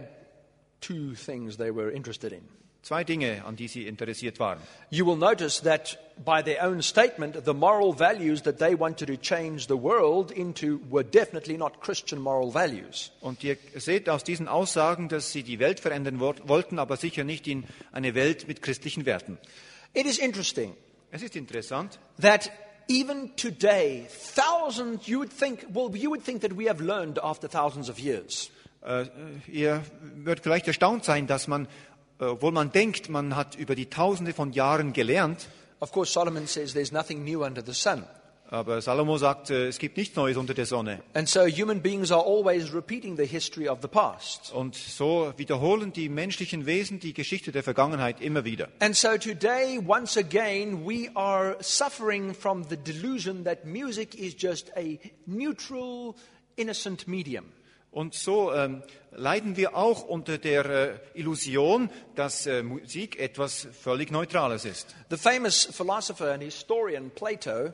two things they were interested in. Zwei Dinge, an die sie interessiert waren. You will notice that by their own statement, the moral values that they wanted to change the world into were definitely not Christian moral values. Und ihr seht aus diesen Aussagen, dass sie die Welt verändern wollten, aber sicher nicht in eine Welt mit christlichen Werten. It is interesting. Es ist interessant, that even today, thousands, you would think, well, you would think that we have learned after thousands of years. Äh, ihr werdet vielleicht erstaunt sein, dass man, äh, obwohl man denkt, man hat über die Tausende von Jahren gelernt, Of course, Solomon says there's nothing new under the sun. aber Salomo sagt, äh, es gibt nichts Neues unter der Sonne. And so human beings are always repeating the history of the past. Und so wiederholen die menschlichen Wesen die Geschichte der Vergangenheit immer wieder. And so today, once again, we are suffering from the delusion that music is just a neutral, innocent medium. Und so ähm, leiden wir auch unter der äh, Illusion, dass äh, Musik etwas völlig Neutrales ist. The famous philosopher and historian Plato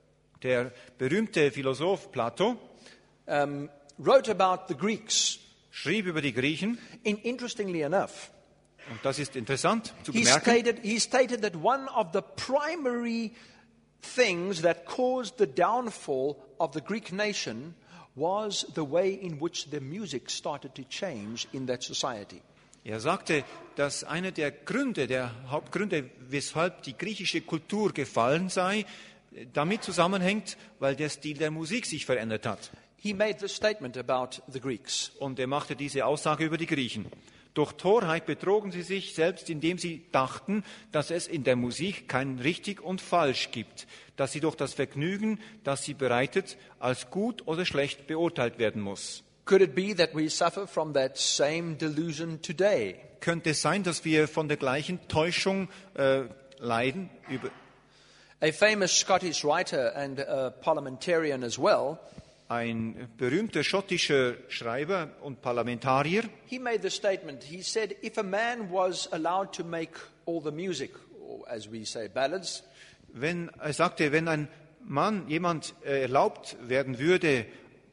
Der berühmte Philosoph Plato um, wrote about the Greeks. schrieb über die Griechen, In, interestingly enough, und das ist interessant zu he bemerken, stated, he stated that one of the primary things that caused the downfall of the Greek nation was the way in which the music started to change in that society. er sagte, dass einer der Gründe, der Hauptgründe, weshalb die griechische Kultur gefallen sei, damit zusammenhängt, weil der Stil der Musik sich verändert hat. He made this statement about the Greeks. Und er machte diese Aussage über die Griechen. Durch Torheit betrogen sie sich selbst, indem sie dachten, dass es in der Musik kein richtig und falsch gibt, dass sie durch das Vergnügen, das sie bereitet, als gut oder schlecht beurteilt werden muss. Could it be that we suffer from that same delusion today? Könnte es sein, dass wir von der gleichen Täuschung äh, leiden? Über A famous Scottish writer and a parliamentarian as well, Ein berühmter schottischer Schreiber und Parlamentarier, he made the statement. He said, if a man was allowed to make all the music, or as we say, ballads, wenn, er sagte, wenn ein Mann, jemand äh, erlaubt werden würde,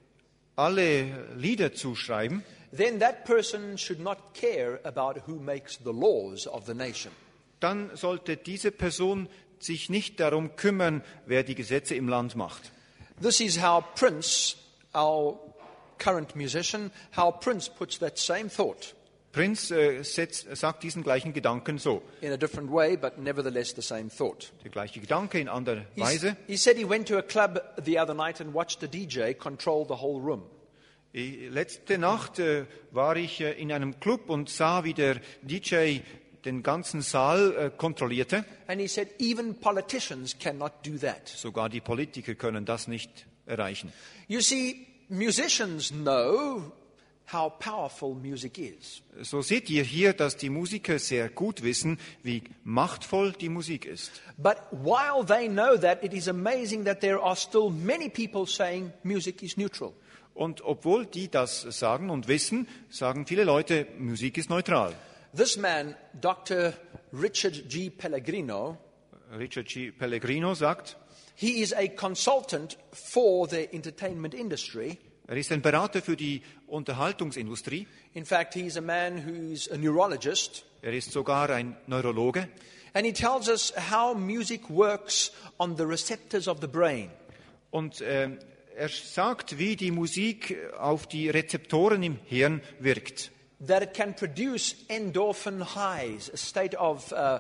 alle Lieder zu schreiben, then that person should not care about who makes the laws of the nation. dann sollte diese Person sich nicht darum kümmern, wer die Gesetze im Land macht. This is how Prince, our current musician, how Prince puts that same thought Prinz äh, setzt, sagt diesen gleichen Gedanken so. in a different way, but nevertheless the same thought. Der gleiche Gedanke in anderer He's- Weise. He said he went to a club the other night and watched the D J control the whole room. Ich, letzte Nacht äh, war ich äh, in einem Club und sah, wie der D J den ganzen Saal äh, kontrollierte. And he said, even politicians cannot do that. Sogar die Politiker können das nicht erreichen. You see, musicians know how powerful music is. So seht ihr hier, dass die Musiker sehr gut wissen, wie machtvoll die Musik ist. But while they know that, it is amazing that there are still many people saying music is neutral. Und obwohl die das sagen und wissen, sagen viele Leute, Musik ist neutral. This man, Doctor Richard G. Pellegrino, Richard G. Pellegrino sagt, he is a consultant for the entertainment industry. er ist ein Berater für die Unterhaltungsindustrie. In fact, he's a man who's a neurologist. Er ist sogar ein Neurologe. And he tells us how music works on the receptors of the brain. Und äh, er sagt, wie die Musik auf die Rezeptoren im Hirn wirkt. That it can produce endorphin highs, a state of uh,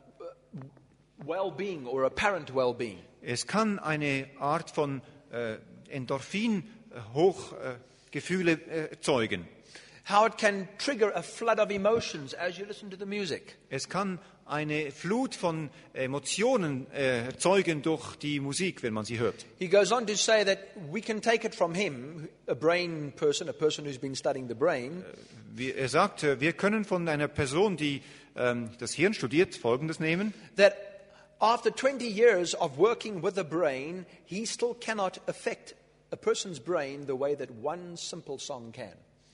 well-being or apparent well-being. Es kann eine Art von äh, Endorphin-Hochgefühle äh, erzeugen. How it can trigger a flood of emotions as you listen to the music. Es kann eine Flut von Emotionen äh, erzeugen durch die Musik, wenn man sie hört. He goes on to say that we can take it from him, a brain person, a person who's been studying the brain. Wie er sagt, wir können von einer Person, die ähm, das Hirn studiert, Folgendes nehmen. That after twenty years of working with the brain, he still cannot affect a person's brain the way that one simple song can.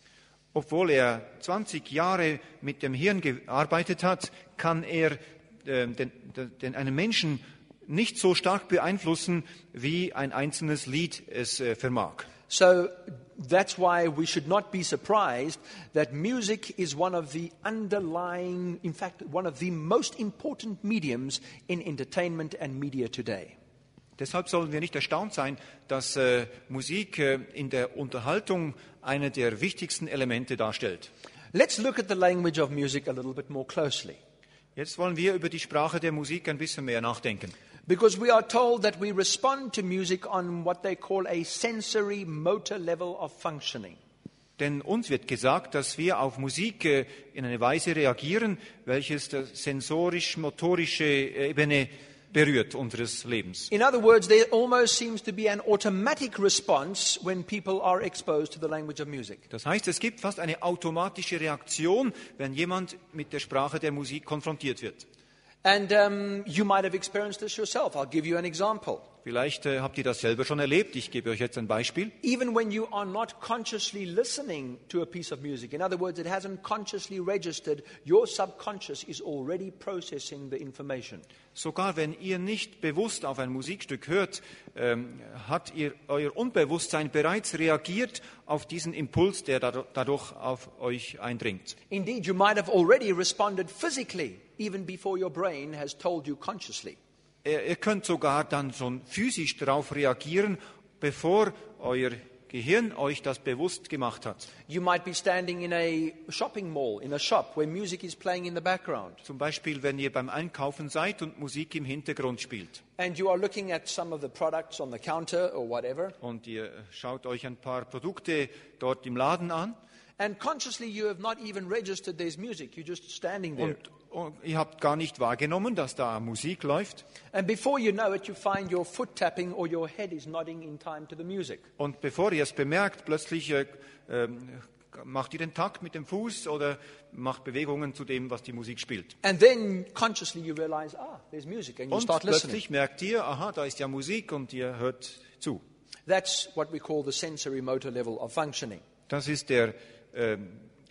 Obwohl er zwanzig Jahre mit dem Hirn gearbeitet hat, kann er äh, den, den, einen Menschen nicht so stark beeinflussen, wie ein einzelnes Lied es äh, vermag. So that's why we should not be surprised that music is one of the underlying, in fact, one of the most important mediums in entertainment and media today. Deshalb sollen wir nicht erstaunt sein, dass äh, Musik äh, in der Unterhaltung eine der wichtigsten Elemente darstellt. Let's look at the language of music a little bit more closely. Jetzt wollen wir über die Sprache der Musik ein bisschen mehr nachdenken. Because we are told that we respond to music on what they call a sensory motor level of functioning. Denn uns wird gesagt, dass wir auf Musik äh, in einer Weise reagieren, welches die sensorisch-motorische Ebene berührt unseres Lebens. In other words, there almost seems to be an automatic response when people are exposed to the language of music. Das heißt, es gibt fast eine automatische Reaktion, wenn jemand mit der Sprache der Musik konfrontiert wird. And um, you might have experienced this yourself. I'll give you an example. Vielleicht äh, habt ihr das selber schon erlebt. Ich gebe euch jetzt ein Beispiel. Even when you are not consciously listening to a piece of music, in other words, it hasn't consciously registered, your subconscious is already processing the information. Sogar wenn ihr nicht bewusst auf ein Musikstück hört, ähm, hat ihr, euer Unbewusstsein bereits reagiert auf diesen Impuls, der dadurch auf euch eindringt. Indeed, you might have already responded physically, even before your brain has told you consciously. Ihr könnt sogar dann schon physisch darauf reagieren, bevor euer Gehirn euch das bewusst gemacht hat. You might be standing in a shopping mall, in a shop, where music is playing in the background. Zum Beispiel, wenn ihr beim Einkaufen seid und Musik im Hintergrund spielt. And you are looking at some of the products on the counter or whatever. Und ihr schaut euch ein paar Produkte dort im Laden an. And consciously you have not even registered there's music. You're just standing there. Und, und ihr habt gar nicht wahrgenommen, dass da Musik läuft. And before you know it, you find your foot tapping or your head is nodding in time to the music. Und bevor ihr es bemerkt, plötzlich äh, äh, macht ihr den Takt mit dem Fuß oder macht Bewegungen zu dem, was die Musik spielt. And then consciously you realize, ah, there's music, and you Und start listening. plötzlich merkt ihr, aha, da ist ja Musik und ihr hört zu. That's what we call the sensory motor level of functioning. Das ist der ähm,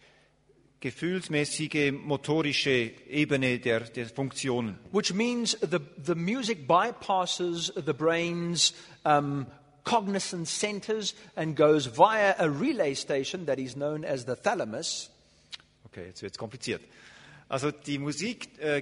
gefühlsmäßige, motorische Ebene der, der Funktionen. Which means the, the music bypasses the brain's um, cognizant centers and goes via a relay station that is known as the thalamus. Okay, jetzt wird es kompliziert. Also die Musik äh,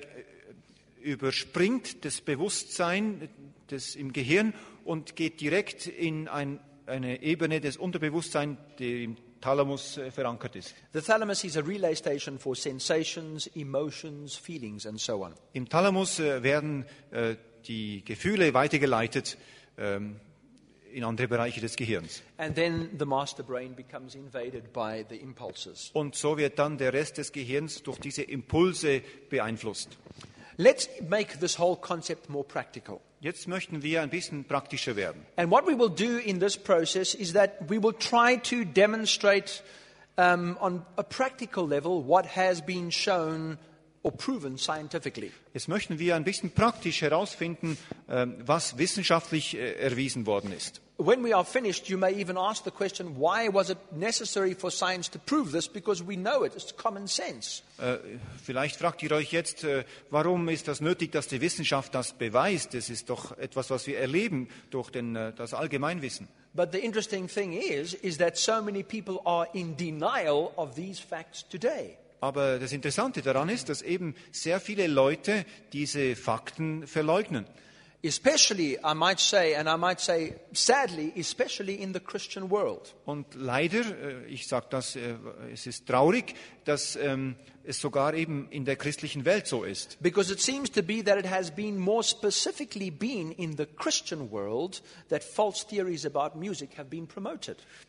überspringt das Bewusstsein des, im Gehirn und geht direkt in ein, eine Ebene des Unterbewusstseins, die im Thalamus äh, verankert ist. The thalamus is a relay station for sensations, emotions, feelings and so on. Im Thalamus äh, werden äh, die Gefühle weitergeleitet ähm, in andere Bereiche des Gehirns. And then the master brain becomes invaded by the impulses. Und so wird dann der Rest des Gehirns durch diese Impulse beeinflusst. Let's make this whole concept more practical. Jetzt möchten wir ein bisschen praktischer werden. And what we will do in this process is that we will try to demonstrate um, on a practical level what has been shown or proven scientifically. Jetzt möchten wir ein bisschen praktisch herausfinden, ähm, was wissenschaftlich äh, erwiesen worden ist. When we are finished, you may even ask the question, why was it necessary for science to prove this? Because we know it, it's common sense. Äh, vielleicht fragt ihr euch jetzt, äh, warum ist das nötig, dass die Wissenschaft das beweist? Das ist doch etwas, was wir erleben durch den, äh, das Allgemeinwissen. But the interesting thing is, is that so many people are in denial of these facts today. Aber das Interessante daran ist, dass eben sehr viele Leute diese Fakten verleugnen. Especially, I might say, and I might say sadly, especially in the Christian world. Und leider, ich sage das, es ist traurig, dass ähm, es sogar eben in der christlichen Welt so ist. Because it seems to be that it has been more specifically been in the Christian world that false theories about music have been promoted.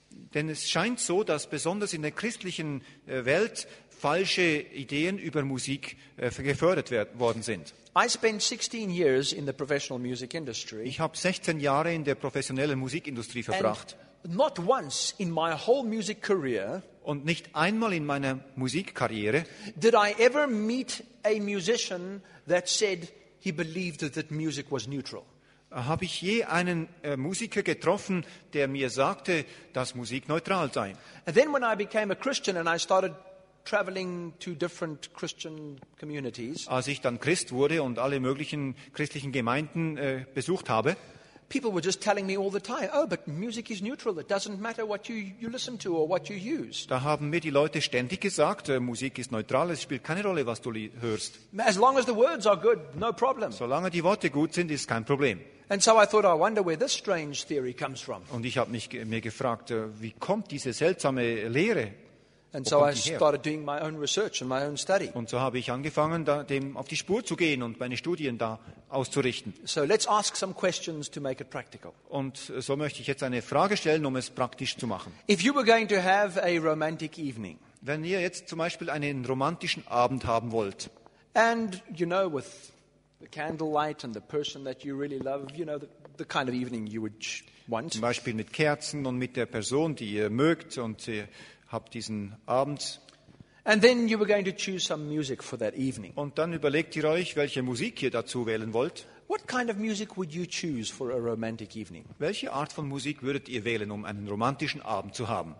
Denn es scheint so, dass besonders in der christlichen äh, Welt falsche Ideen über Musik äh, gefördert werd, worden sind. I spent sixteen years in the professional music industry. Ich habe sechzehn Jahre in der professionellen Musikindustrie verbracht. And not once in my whole music career Und nicht einmal in meiner Musikkarriere did I ever meet a musician that said he believed that music was neutral. habe ich je einen äh, Musiker getroffen, der mir sagte, dass Musik neutral sei. And then when I became a Christian and I started traveling to different Christian communities, Als ich dann Christ wurde und alle möglichen christlichen Gemeinden äh, besucht habe, people were just telling me all the time, oh, but music is neutral. It doesn't matter what you, you listen to or what you use. da haben mir die Leute ständig gesagt, äh, Musik ist neutral, es spielt keine Rolle, was du li- hörst. As long as the words are good, no problem. Solange die Worte gut sind, ist kein Problem. And so I thought, I wonder where this strange theory comes from. Und ich habe mich ge- mir gefragt, äh, wie kommt diese seltsame Lehre? And Wo so I kommt die her? started doing my own research and my own study. Und so habe ich angefangen, da, dem auf die Spur zu gehen und meine Studien da auszurichten. So let's ask some questions to make it practical. Und äh, so möchte ich jetzt eine Frage stellen, um es praktisch zu machen. If you were going to have a romantic evening, Wenn ihr jetzt zum Beispiel einen romantischen Abend haben wollt, and you know, with the candlelight and the person that you really love, you know, the, the kind of evening you would ch- want. zum Beispiel mit Kerzen und mit der Person, die ihr mögt, und ihr habt diesen Abend, And then you were going to choose some music for that evening. und dann überlegt ihr euch, welche Musik ihr dazu wählen wollt. What kind of music would you choose for a romantic evening? Welche Art von Musik würdet ihr wählen, um einen romantischen Abend zu haben?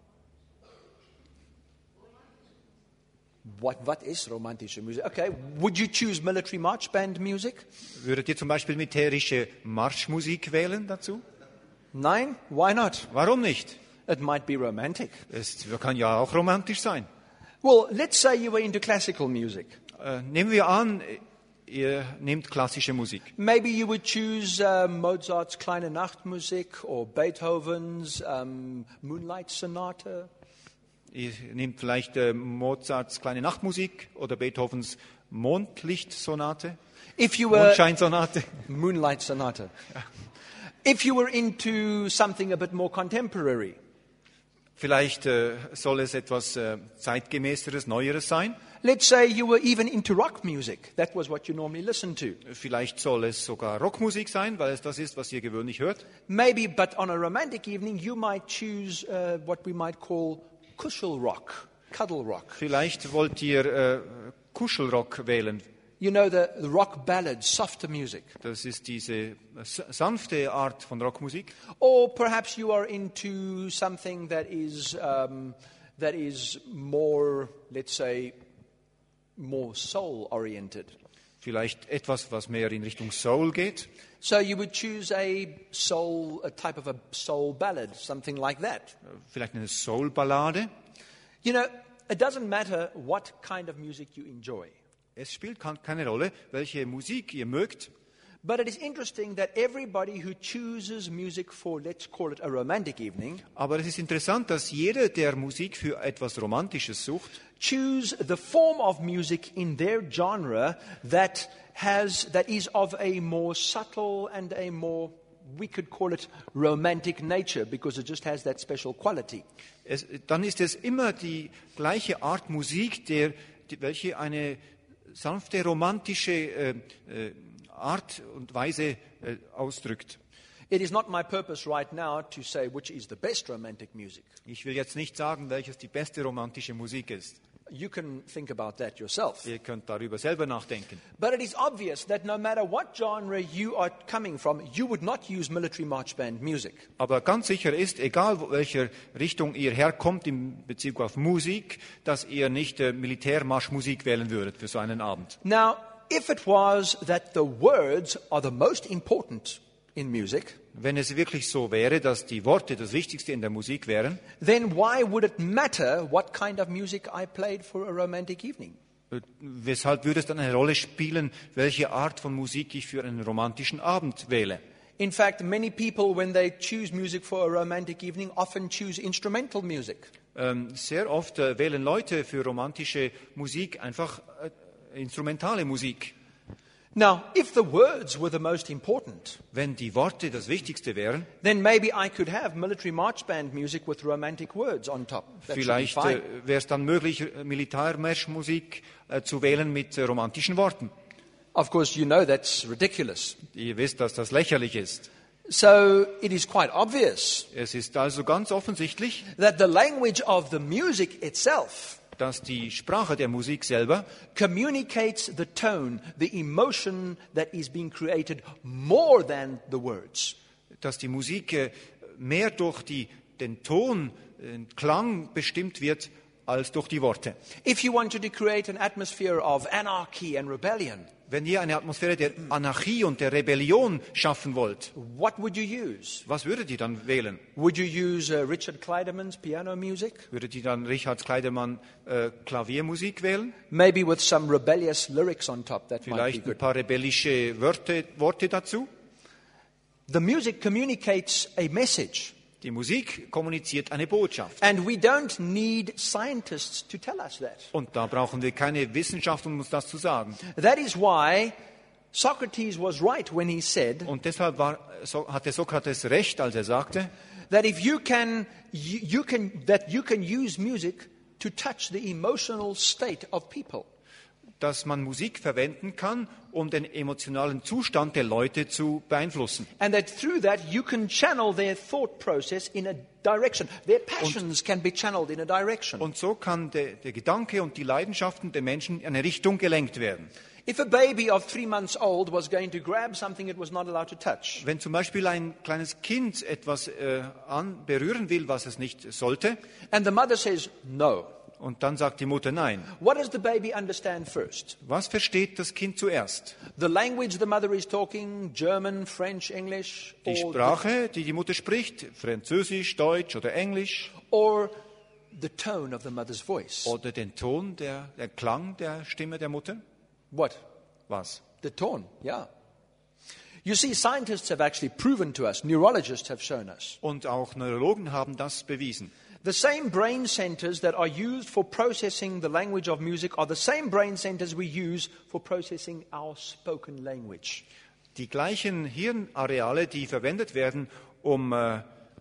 What, what is romantische music? Okay, would you choose military march band music? Würdet ihr zum Beispiel militärische Marschmusik wählen dazu? Nein? Why not? Warum nicht? It might be romantic. Es kann ja auch romantisch sein. Well, let's say you were into classical music. Äh, nehmen wir an, ihr nehmt klassische Musik. Maybe you would choose uh, Mozart's Kleine Nachtmusik or Beethoven's um, Moonlight Sonata. Ihr nehmt vielleicht äh, Mozarts Kleine Nachtmusik oder Beethovens Mondlichtsonate, If you were Mondscheinsonate. Moonlight Sonata. If you were into something a bit more contemporary, Vielleicht äh, soll es etwas äh, zeitgemäßeres, Neueres sein. let's say you were even into rock music. That was what you normally listened to. Vielleicht soll es sogar Rockmusik sein, weil es das ist, was ihr gewöhnlich hört. Maybe, but on a romantic evening, you might choose uh, what we might call kuschel rock, cuddle rock. Vielleicht wollt ihr äh, Kuschelrock wählen. You know, the, the rock ballads, softer music. Das ist diese äh, sanfte Art von Rockmusik. Or perhaps you are into something that is, um, that is more, let's say, more soul-oriented. Vielleicht etwas, was mehr in Richtung Soul geht. So you would choose a soul, a type of a soul ballad, something like that. Vielleicht eine Soul-Ballade. You know, it doesn't matter what kind of music you enjoy. Es spielt keine Rolle, welche Musik ihr mögt. But it is interesting that everybody who chooses music for, let's call it a romantic evening, Aber es ist interessant, dass jeder, der Musik für etwas Romantisches sucht, choose the form of music in their genre that has, that is of a more subtle and a more, we could call it romantic nature, because it just has that special quality. es, dann ist es immer die gleiche Art Musik, der, die, welche eine sanfte, romantische äh, äh, Art und Weise äh, ausdrückt. It is not my purpose right now to say which is the best romantic music. Ich will jetzt nicht sagen, welches die beste romantische Musik ist. You can think about that yourself. Ihr könnt darüber selber nachdenken. But it is obvious that no matter what genre you are coming from, you would not use military march band music. Aber ganz sicher ist, egal wo- welcher Richtung ihr herkommt in Bezug auf Musik, dass ihr nicht äh, Militärmarschmusik wählen würdet für so einen Abend. Now, if it was that the words are the most important in music, Wenn es wirklich so wäre, dass die Worte das Wichtigste in der Musik wären, then why would it matter what kind of music I played for a romantic evening? äh, weshalb würde es dann eine Rolle spielen, welche Art von Musik ich für einen romantischen Abend wähle? In fact, many people, when they choose music for a romantic evening, often choose instrumental music. Ähm, sehr oft äh, wählen Leute für romantische Musik einfach äh, instrumentale Musik. Now, if the words were the most important, Wenn die Worte das Wichtigste wären, then maybe I could have military march band music with romantic words on top. That should be vielleicht fine. äh, wäre es dann möglich, äh, Militärmarschmusik äh, zu wählen mit äh, romantischen Worten. Of course, you know that's ridiculous. Ihr wisst, dass das lächerlich ist. So it is quite obvious Es ist also ganz offensichtlich, that the language of the music itself dass die Sprache der Musik selber communicates the tone, the emotion that is being created more than the words. dass die Musik äh, mehr durch die, den Ton, den Klang bestimmt wird, als durch die Worte. If you wanted to create an atmosphere of anarchy and rebellion, Wenn ihr eine Atmosphäre der Anarchie und der Rebellion schaffen wollt, what would you use? was würdet ihr dann wählen? Would you use uh, Richard Clayderman's piano music? Würdet ihr dann Richard Kleidermann äh, Klaviermusik wählen? Maybe with some rebellious lyrics on top, that might be Vielleicht ein good. paar rebellische Wörter, Worte dazu? The music communicates a message, Die Musik kommuniziert eine Botschaft. and we don't need scientists to tell us that. Und da brauchen wir keine Wissenschaft, um uns das zu sagen. That is why Socrates was right when he said Und deshalb war, so, hatte Sokrates recht, als er sagte, that if you can, you, you can, that you can use music to touch the emotional state of people. dass man Musik verwenden kann, um den emotionalen Zustand der Leute zu beeinflussen. And that through that you can channel their thought process in a direction. Their passions can be channeled in a direction. Und so kann der, der Gedanke und die Leidenschaften der Menschen in eine Richtung gelenkt werden. If a baby of three months old was going to grab something it was not allowed to touch, Wenn zum Beispiel ein kleines Kind etwas äh, an, berühren will, was es nicht sollte, and the mother says no, und dann sagt die Mutter nein, what does the baby understand first? was versteht das Kind zuerst? The language the mother is talking, German, French, English, Die or Sprache, die die Mutter spricht, Französisch, Deutsch oder Englisch, or the tone of the mother's voice? oder den Ton, der, der Klang der Stimme der Mutter? What? Was? The tone, yeah. You see, scientists have actually proven to us, neurologists have shown us, Und auch Neurologen haben das bewiesen. the same brain centers that are used for processing the language of music are the same brain centers we use for processing our spoken language. Die gleichen Hirnareale, die verwendet werden, um äh,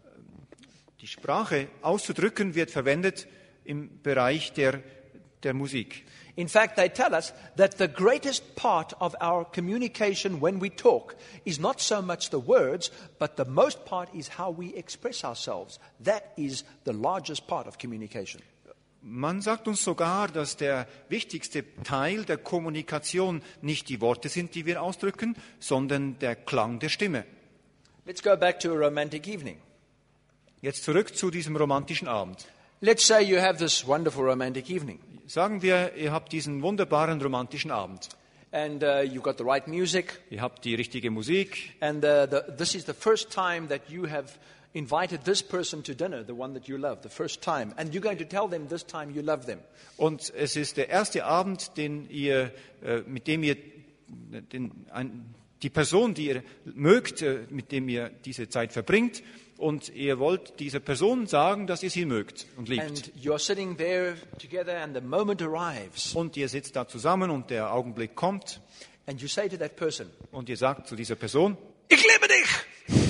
die Sprache auszudrücken, wird verwendet im Bereich der, der Musik. In fact, they tell us that the greatest part of our communication when we talk is not so much the words, but the most part is how we express ourselves. That is the largest part of communication. Man sagt uns sogar, dass der wichtigste Teil der Kommunikation nicht die Worte sind, die wir ausdrücken, sondern der Klang der Stimme. Let's go back to a romantic evening. Jetzt zurück zu diesem romantischen Abend. Let's say you have this wonderful romantic evening, Sagen wir, ihr habt diesen wunderbaren romantischen Abend. and uh, you've got the right music, Ihr habt die richtige Musik. and uh, the, this is the first time that you have invited this person to dinner, the one that you love, the first time, and you're going to tell them this time you love them. Und es ist der erste Abend, den ihr, äh, mit dem ihr den, ein, die Person, die ihr mögt, äh, mit dem ihr diese Zeit verbringt, und ihr wollt dieser Person sagen, dass ihr sie mögt und liebt. And you're sitting there together, and the moment arrives, Und ihr sitzt da zusammen und der Augenblick kommt and you say to that person, und ihr sagt zu dieser Person, Ich liebe dich!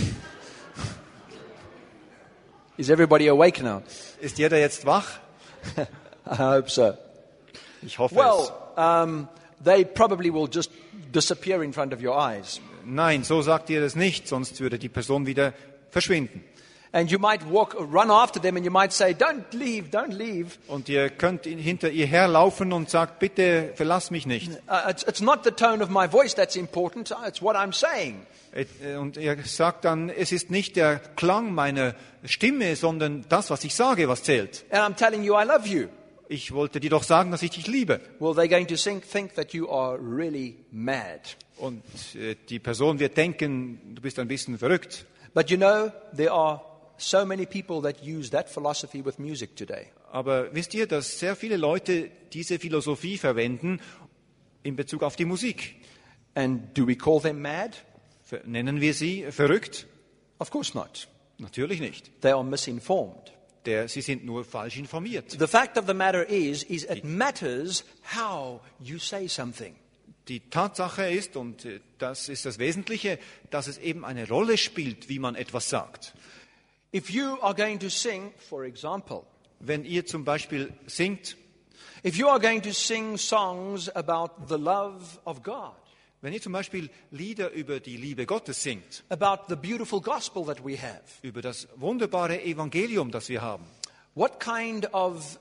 Is everybody awake now? ist jeder jetzt wach? I hope so. Ich hoffe Well, es. um, they probably will just disappear in front of your eyes. Nein, so sagt ihr es nicht, sonst würde die Person wieder verschwinden. And you might walk, run after them, and you might say, don't leave, don't leave. Und ihr könnt hinter ihr herlaufen und sagt, bitte verlass mich nicht. Uh, it's, it's not the tone of my voice that's important, it's what I'm saying. Und er sagt dann, es ist nicht der Klang meiner Stimme, sondern das, was ich sage, was zählt. And I'm telling you I love you. Ich wollte dir doch sagen, dass ich dich liebe. Well, they're going to think, think that you are really mad. Und äh, die Person wird denken, du bist ein bisschen verrückt. But you know, there are so many people that use that philosophy with music today. Aber wisst ihr, dass sehr viele Leute diese Philosophie verwenden in Bezug auf die Musik? And do we call them mad? Ver- Nennen wir sie verrückt? Of course not. Natürlich nicht. They are misinformed. Der, sie sind nur falsch informiert. The fact of the matter is, is it matters how you say something. Die Tatsache ist, und das ist das Wesentliche, dass es eben eine Rolle spielt, wie man etwas sagt. If you are going to sing, for example, Wenn ihr zum Beispiel singt, if you are going to sing songs about the love of God, wenn ihr zum Beispiel Lieder über die Liebe Gottes singt, about the beautiful gospel that we have, über das wunderbare Evangelium, das wir haben, what kind of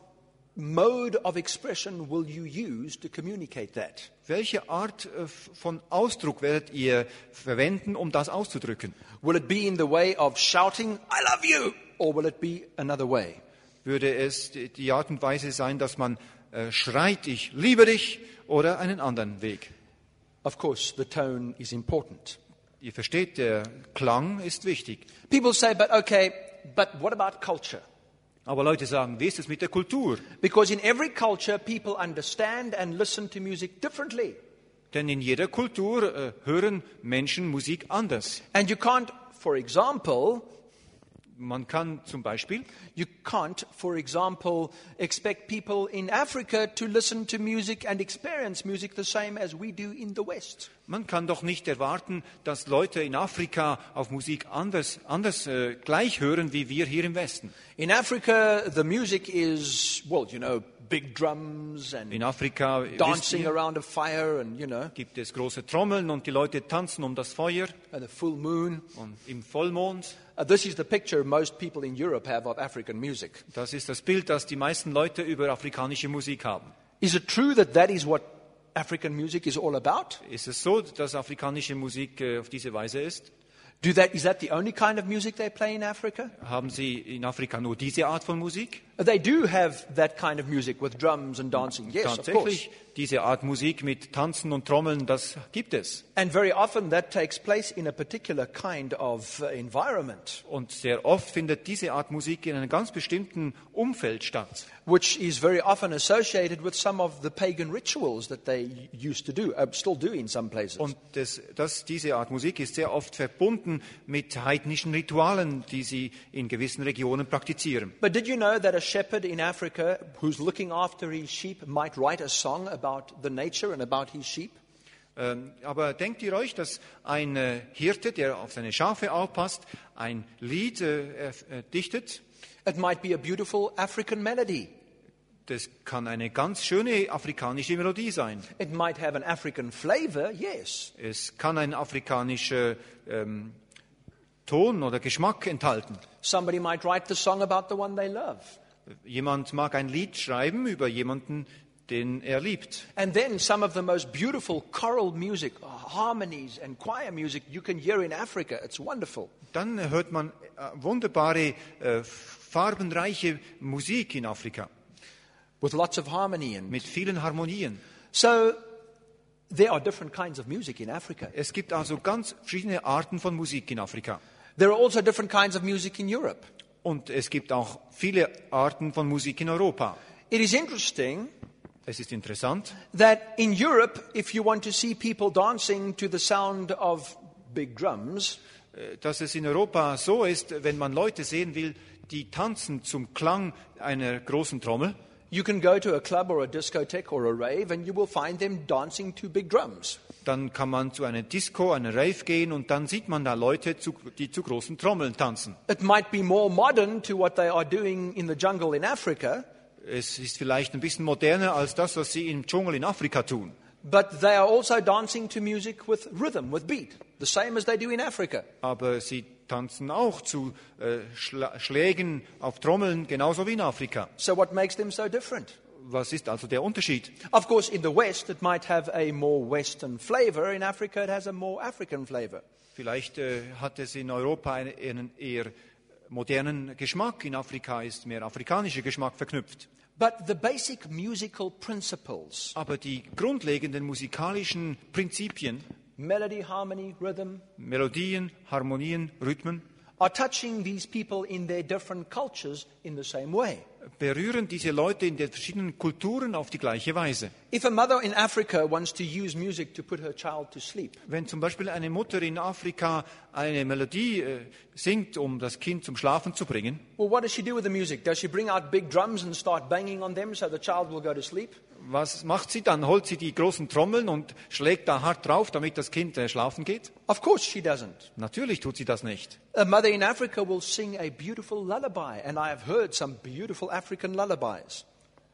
mode of expression will you use to communicate that? welche Art äh, von Ausdruck werdet ihr verwenden, um das auszudrücken? Will it be in the way of shouting, I love you, or will it be another way? Würde es die die Art und Weise sein, dass man äh, schreit, ich liebe dich, oder einen anderen Weg? Of course, the tone is important. Ihr versteht, der Klang ist wichtig. People say, but okay, but what about culture? Aber Leute sagen, wie ist es mit der Kultur? Because in every culture, people understand and listen to music differently. Denn in jeder Kultur äh, hören Menschen Musik anders. And you can't, for example, Man kann zum Beispiel, you can't, for example, expect people in Africa to listen to music and experience music the same as we do in the West. man kann doch nicht erwarten, dass Leute in Afrika auf Musik anders, anders äh, gleich hören wie wir hier im Westen. In Africa, the music is, well, you know, big drums and In Afrika wisst dancing ihr, around a fire and, you know, gibt es große Trommeln und die Leute tanzen um das Feuer and the full moon. und im Vollmond. Uh, this is the picture most people in Europe have of African music. Das ist das Bild, das die meisten Leute über afrikanische Musik haben. Is it true that that is what African music is all about? Ist es so, dass afrikanische Musik äh, auf diese Weise ist? Do that, is that the only kind of music they play in Africa? Haben Sie in Afrika nur diese Art von Musik? They do have that kind of music with drums and dancing. Yes, of course. Tatsächlich, diese Art Musik mit Tanzen und Trommeln, das gibt es. And very often that takes place in a particular kind of uh, environment, Und sehr oft findet diese Art Musik in einem ganz bestimmten Umfeld statt. which is very often associated with some of the pagan rituals that they used to do, uh, still do in some places. Und das, das, diese Art Musik ist sehr oft verbunden mit heidnischen Ritualen, die sie in gewissen Regionen praktizieren. But did you know that a shepherd in Africa who's looking after his sheep might write a song about the nature and about his sheep? Ähm, aber denkt ihr euch, dass ein äh, Hirte, der auf seine Schafe aufpasst, ein Lied äh, äh, dichtet? It might be a beautiful African melody. Das kann eine ganz schöne afrikanische Melodie sein. It might have an African flavor, yes. Es kann ein afrikanischer ähm, Ton oder Geschmack enthalten. Somebody might write the song about the one they love. Jemand mag ein Lied schreiben über jemanden, den er liebt. And then some of the most beautiful choral music, harmonies and choir music you can hear in Africa. It's wonderful. Dann hört man äh, wunderbare, äh, farbenreiche Musik in Afrika With lots of harmony and mit vielen Harmonien. so there are different kinds of music in Africa. Es gibt also ganz verschiedene Arten von Musik in Afrika. There are also different kinds of music in Europe. Und es gibt auch viele Arten von Musik in Europa. It is interesting Es ist interessant, that in Europe, if you want to see people dancing to the sound of big drums, äh, dass es in Europa so ist, wenn man Leute sehen will, die tanzen zum Klang einer großen Trommel, you can go to a club or a discotheque or a rave and you will find them dancing to big drums. dann kann man zu einer Disco, einer Rave gehen und dann sieht man da Leute, zu, die zu großen Trommeln tanzen. It might be more modern to what they are doing in the jungle in Africa, Es ist vielleicht ein bisschen moderner als das, was sie im Dschungel in Afrika tun. but they are also dancing to music with rhythm, with beat, the same as they do in Africa. Aber sie tanzen auch zu äh, Schla Schlägen auf Trommeln, genauso wie in Afrika. So what makes them so different? Was ist also der Unterschied? Of course, in the West, it might have a more Western flavor. In Africa, it has a more African flavor. Vielleicht äh, hat es in Europa einen, einen eher modernen Geschmack. In Afrika ist mehr afrikanischer Geschmack verknüpft. But the basic musical principles, Aber die grundlegenden musikalischen Prinzipien, melody, harmony, rhythm, Melodien, Harmonien, Rhythmen, are touching these people in their different cultures in the same way. berühren diese Leute in den verschiedenen Kulturen auf die gleiche Weise. If a mother in Africa wants to use music to put her child to sleep, Wenn zum Beispiel eine Mutter in Afrika eine Melodie äh, singt, um das Kind zum Schlafen zu bringen, well, what does she do with the music? Does she bring out big drums and start banging on them so the child will go to sleep? was macht sie dann? Holt sie die großen Trommeln und schlägt da hart drauf, damit das Kind äh, schlafen geht? Of course she doesn't. Natürlich tut sie das nicht. A mother in Africa will sing a beautiful lullaby, and I have heard some beautiful African lullabies.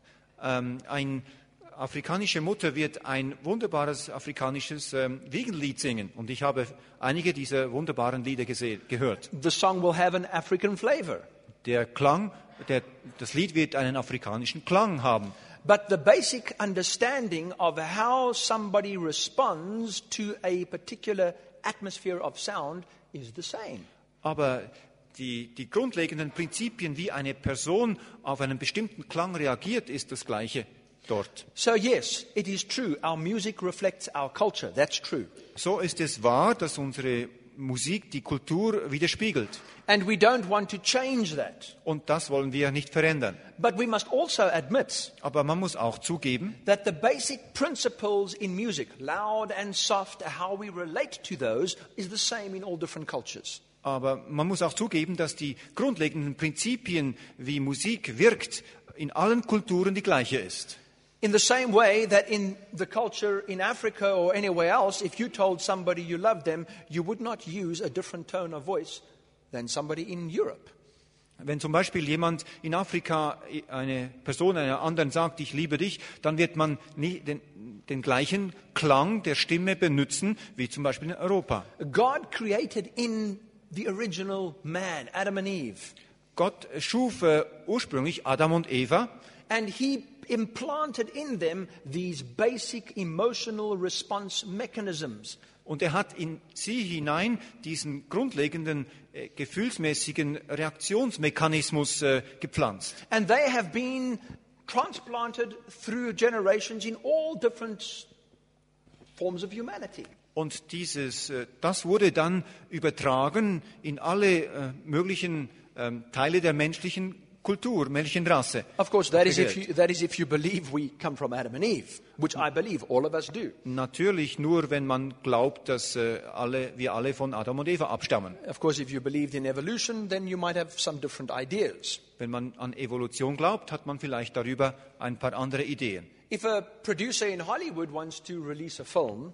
Ähm, eine afrikanische Mutter wird ein wunderbares afrikanisches ähm, Wiegenlied singen. Und ich habe einige dieser wunderbaren Lieder gese- gehört. The song will have an African flavor. Der Klang, der, das Lied wird einen afrikanischen Klang haben. But the basic understanding of how somebody responds to a particular atmosphere of sound is the same. Aber die, die grundlegenden Prinzipien, wie eine Person auf einen bestimmten Klang reagiert, ist das Gleiche dort. So yes, it is true, our music reflects our culture. That's true. So ist es wahr, dass unsere Musik die Kultur widerspiegelt. And we don't want to change that. Und das wollen wir nicht verändern. But we must also admit Aber man muss auch zugeben, that the basic principles in music, loud and soft, how we relate to those, is the same in all different cultures. aber man muss auch zugeben, dass die grundlegenden Prinzipien, wie Musik wirkt, in allen Kulturen die gleiche ist. In the same way that in the culture in Africa or anywhere else, if you told somebody you loved them, you would not use a different tone of voice than somebody in Europe. Wenn zum Beispiel jemand in Afrika eine Person einer anderen sagt, ich liebe dich, dann wird man nie den, den gleichen Klang der Stimme benutzen, wie zum Beispiel in Europa. God created in the original man, Adam and Eve, Gott schuf äh, ursprünglich Adam und Eva and he implanted in them these basic emotional response mechanisms. und er hat in sie hinein diesen grundlegenden äh, gefühlsmäßigen Reaktionsmechanismus äh, gepflanzt. And they have been transplanted through generations in all different forms of humanity. Und dieses, äh, das wurde dann übertragen in alle äh, möglichen ähm, Teile der menschlichen Kultur, menschlichen Rasse. Of course, that is, if you, that is if you believe we come from Adam and Eve, which I believe all of us do. Natürlich nur, wenn man glaubt, dass äh, alle, wir alle von Adam und Eva abstammen. Of course, if you believed in evolution, then you might have some different ideas. Wenn man an Evolution glaubt, hat man vielleicht darüber ein paar andere Ideen. If a producer in Hollywood wants to release a film,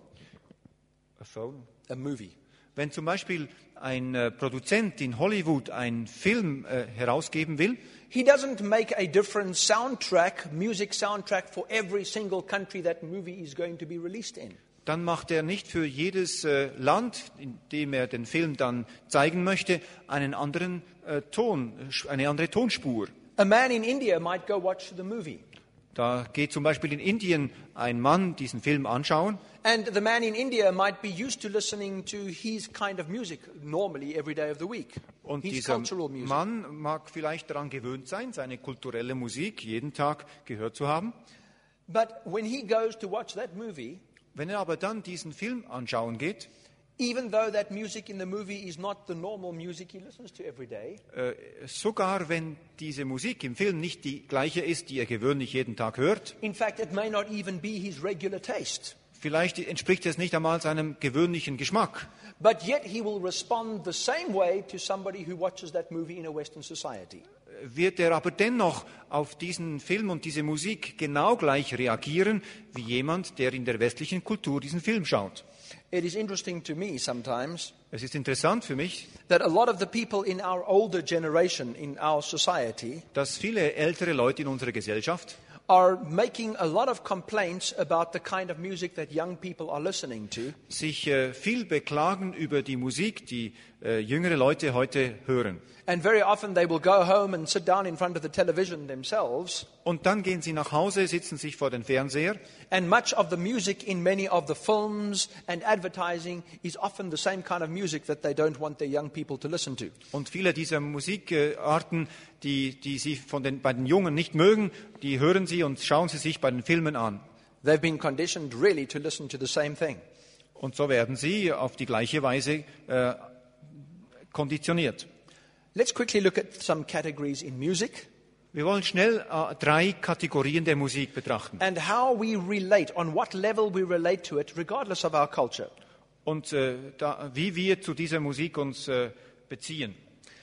a movie, Wenn zum Beispiel ein äh, Produzent in Hollywood einen Film äh, herausgeben will, he doesn't make a different soundtrack, music soundtrack for every single country that movie is going to be released in. dann macht er nicht für jedes äh, Land, in dem er den Film dann zeigen möchte, einen anderen äh, Ton, eine andere Tonspur. A man in India might go watch the movie. Da geht zum Beispiel in Indien ein Mann diesen Film anschauen And the man in India might be used to listening to his kind of music normally every day of the week. und His dieser cultural music. Mann mag vielleicht daran gewöhnt sein, seine kulturelle Musik jeden Tag gehört zu haben. But when he goes to watch that movie, Wenn er aber dann diesen Film anschauen geht, even though that music in the movie is not the normal music he listens to every day, äh, sogar wenn diese Musik im Film nicht die gleiche ist, die er gewöhnlich jeden Tag hört, in fact, it may not even be his regular taste. vielleicht entspricht es nicht einmal seinem gewöhnlichen Geschmack. But yet he will respond the same way to somebody who watches that movie in a Western society. Wird er aber dennoch auf diesen Film und diese Musik genau gleich reagieren wie jemand, der in der westlichen Kultur diesen Film schaut. It is interesting to me sometimes Es ist interessant für mich, that a lot of the people in our older generation in our society dass viele ältere Leute in unserer Gesellschaft are making a lot of complaints about the kind of music that young people are listening to. sich äh, viel beklagen über die Musik, die äh, jüngere Leute heute hören. And very often they will go home and sit down in front of the television themselves. Und dann gehen sie nach Hause, sitzen sich vor den Fernseher And much of the music in many of the films and advertising is often the same kind of music that they don't want their young people to listen to. und viele dieser Musikarten, die, die sie von den, bei den Jungen nicht mögen, die hören sie und schauen sie sich bei den Filmen an. They've been conditioned really to listen to the same thing. Und so werden sie auf die gleiche Weise äh, konditioniert. Let's quickly look at some categories in music Wir wollen schnell äh, drei Kategorien der Musik betrachten and how we relate, on what level we relate to it, regardless of our culture. und äh, da, wie wir zu dieser Musik uns äh, beziehen.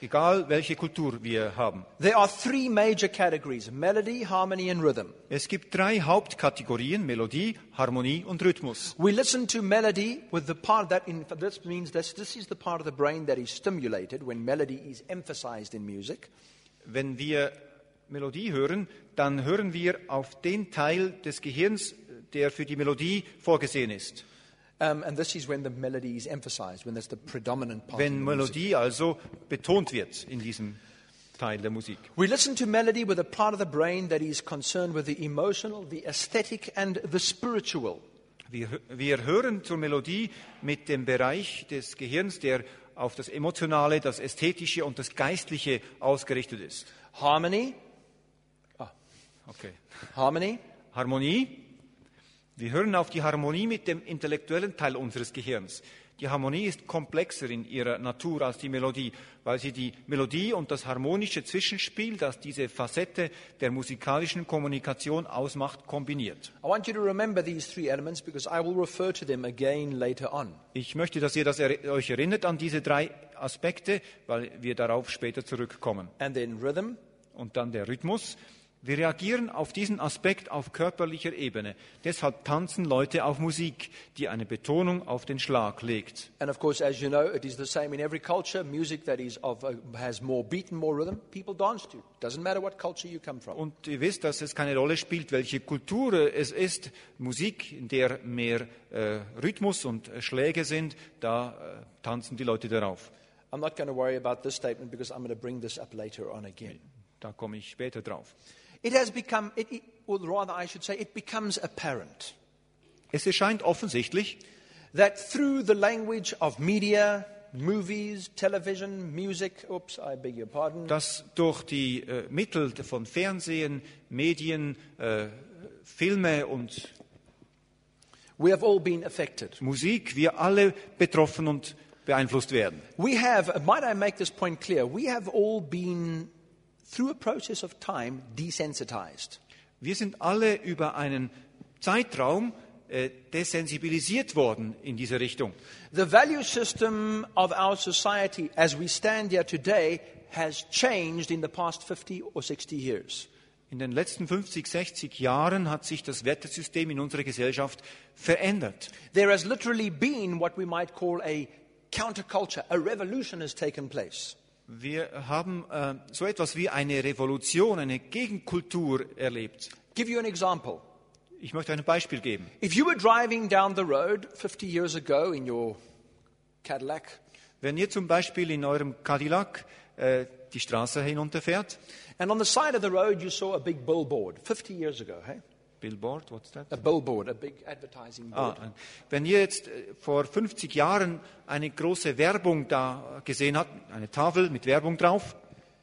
egal welche Kultur wir haben. There are three major categories: melody, harmony and rhythm. Es gibt drei Hauptkategorien: Melodie, Harmonie und Rhythmus. We listen to melody with the part that, in, this means this, this is the part of the brain that is stimulated when melody is emphasized in music. Wenn wir Melodie hören, dann hören wir auf den Teil des Gehirns, der für die Melodie vorgesehen ist. Um, and this is when the melody is emphasized, when that's the predominant part Wenn of the music. Melodie also betont wird in diesem Teil der Musik. We listen to melody with a part of the brain that is concerned with the emotional, the aesthetic and the spiritual. Wir, wir hören zur Melodie mit dem Bereich des Gehirns, der auf das Emotionale, das Ästhetische und das Geistliche ausgerichtet ist. Harmony. Oh, Okay. harmony. Harmonie. Wir hören auf die Harmonie mit dem intellektuellen Teil unseres Gehirns. Die Harmonie ist komplexer in ihrer Natur als die Melodie, weil sie die Melodie und das harmonische Zwischenspiel, das diese Facette der musikalischen Kommunikation ausmacht, kombiniert. I want you to remember these three elements because I will refer to them again later on. Ich möchte, dass ihr das er- euch erinnert an diese drei Aspekte, weil wir darauf später zurückkommen. And then rhythm. Und dann der Rhythmus. Wir reagieren auf diesen Aspekt auf körperlicher Ebene. Deshalb tanzen Leute auf Musik, die eine Betonung auf den Schlag legt. And of course, as you know, it is the same in every culture. Music that is of, uh, has more beat and more rhythm, people dance to. Doesn't matter what culture you come from. Und ihr wisst, dass es keine Rolle spielt, welche Kultur es ist. Musik, in der mehr äh, Rhythmus und äh, Schläge sind, da äh, tanzen die Leute darauf. I'm not going to worry about this statement because I'm going to bring this up later on again. Da komme ich später drauf. It has become, it, it, or rather I should say, it becomes apparent Es erscheint offensichtlich, that through the language of media, movies, television, music, oops, I beg your pardon, dass durch die äh, Mittel von Fernsehen, Medien, äh, Filme und we have all been affected. Musik wir alle betroffen und beeinflusst werden. We have, might I make this point clear, we have all been, through a process of time, desensitized. Wir sind alle über einen Zeitraum äh, desensibilisiert worden in diese Richtung. The value system of our society as we stand here today has changed in the past fifty or sixty years. In den letzten fünfzig, sechzig Jahren hat sich das Wertesystem in unserer Gesellschaft verändert. There has literally been what we might call a counterculture, a revolution has taken place. Wir haben äh, so etwas wie eine Revolution, eine Gegenkultur erlebt. Give you an example. Ich möchte ein Beispiel geben. If you were driving down the road fifty years ago in your Cadillac, Wenn ihr zum Beispiel in eurem Cadillac äh, die Straße hinunterfährt, and on the side of the road you saw a big billboard fifty years ago, hey? Billboard, what's that? A billboard, a big advertising Ah, board. äh, wenn ihr jetzt äh, vor fünfzig Jahren eine große Werbung da gesehen habt, eine Tafel mit Werbung drauf,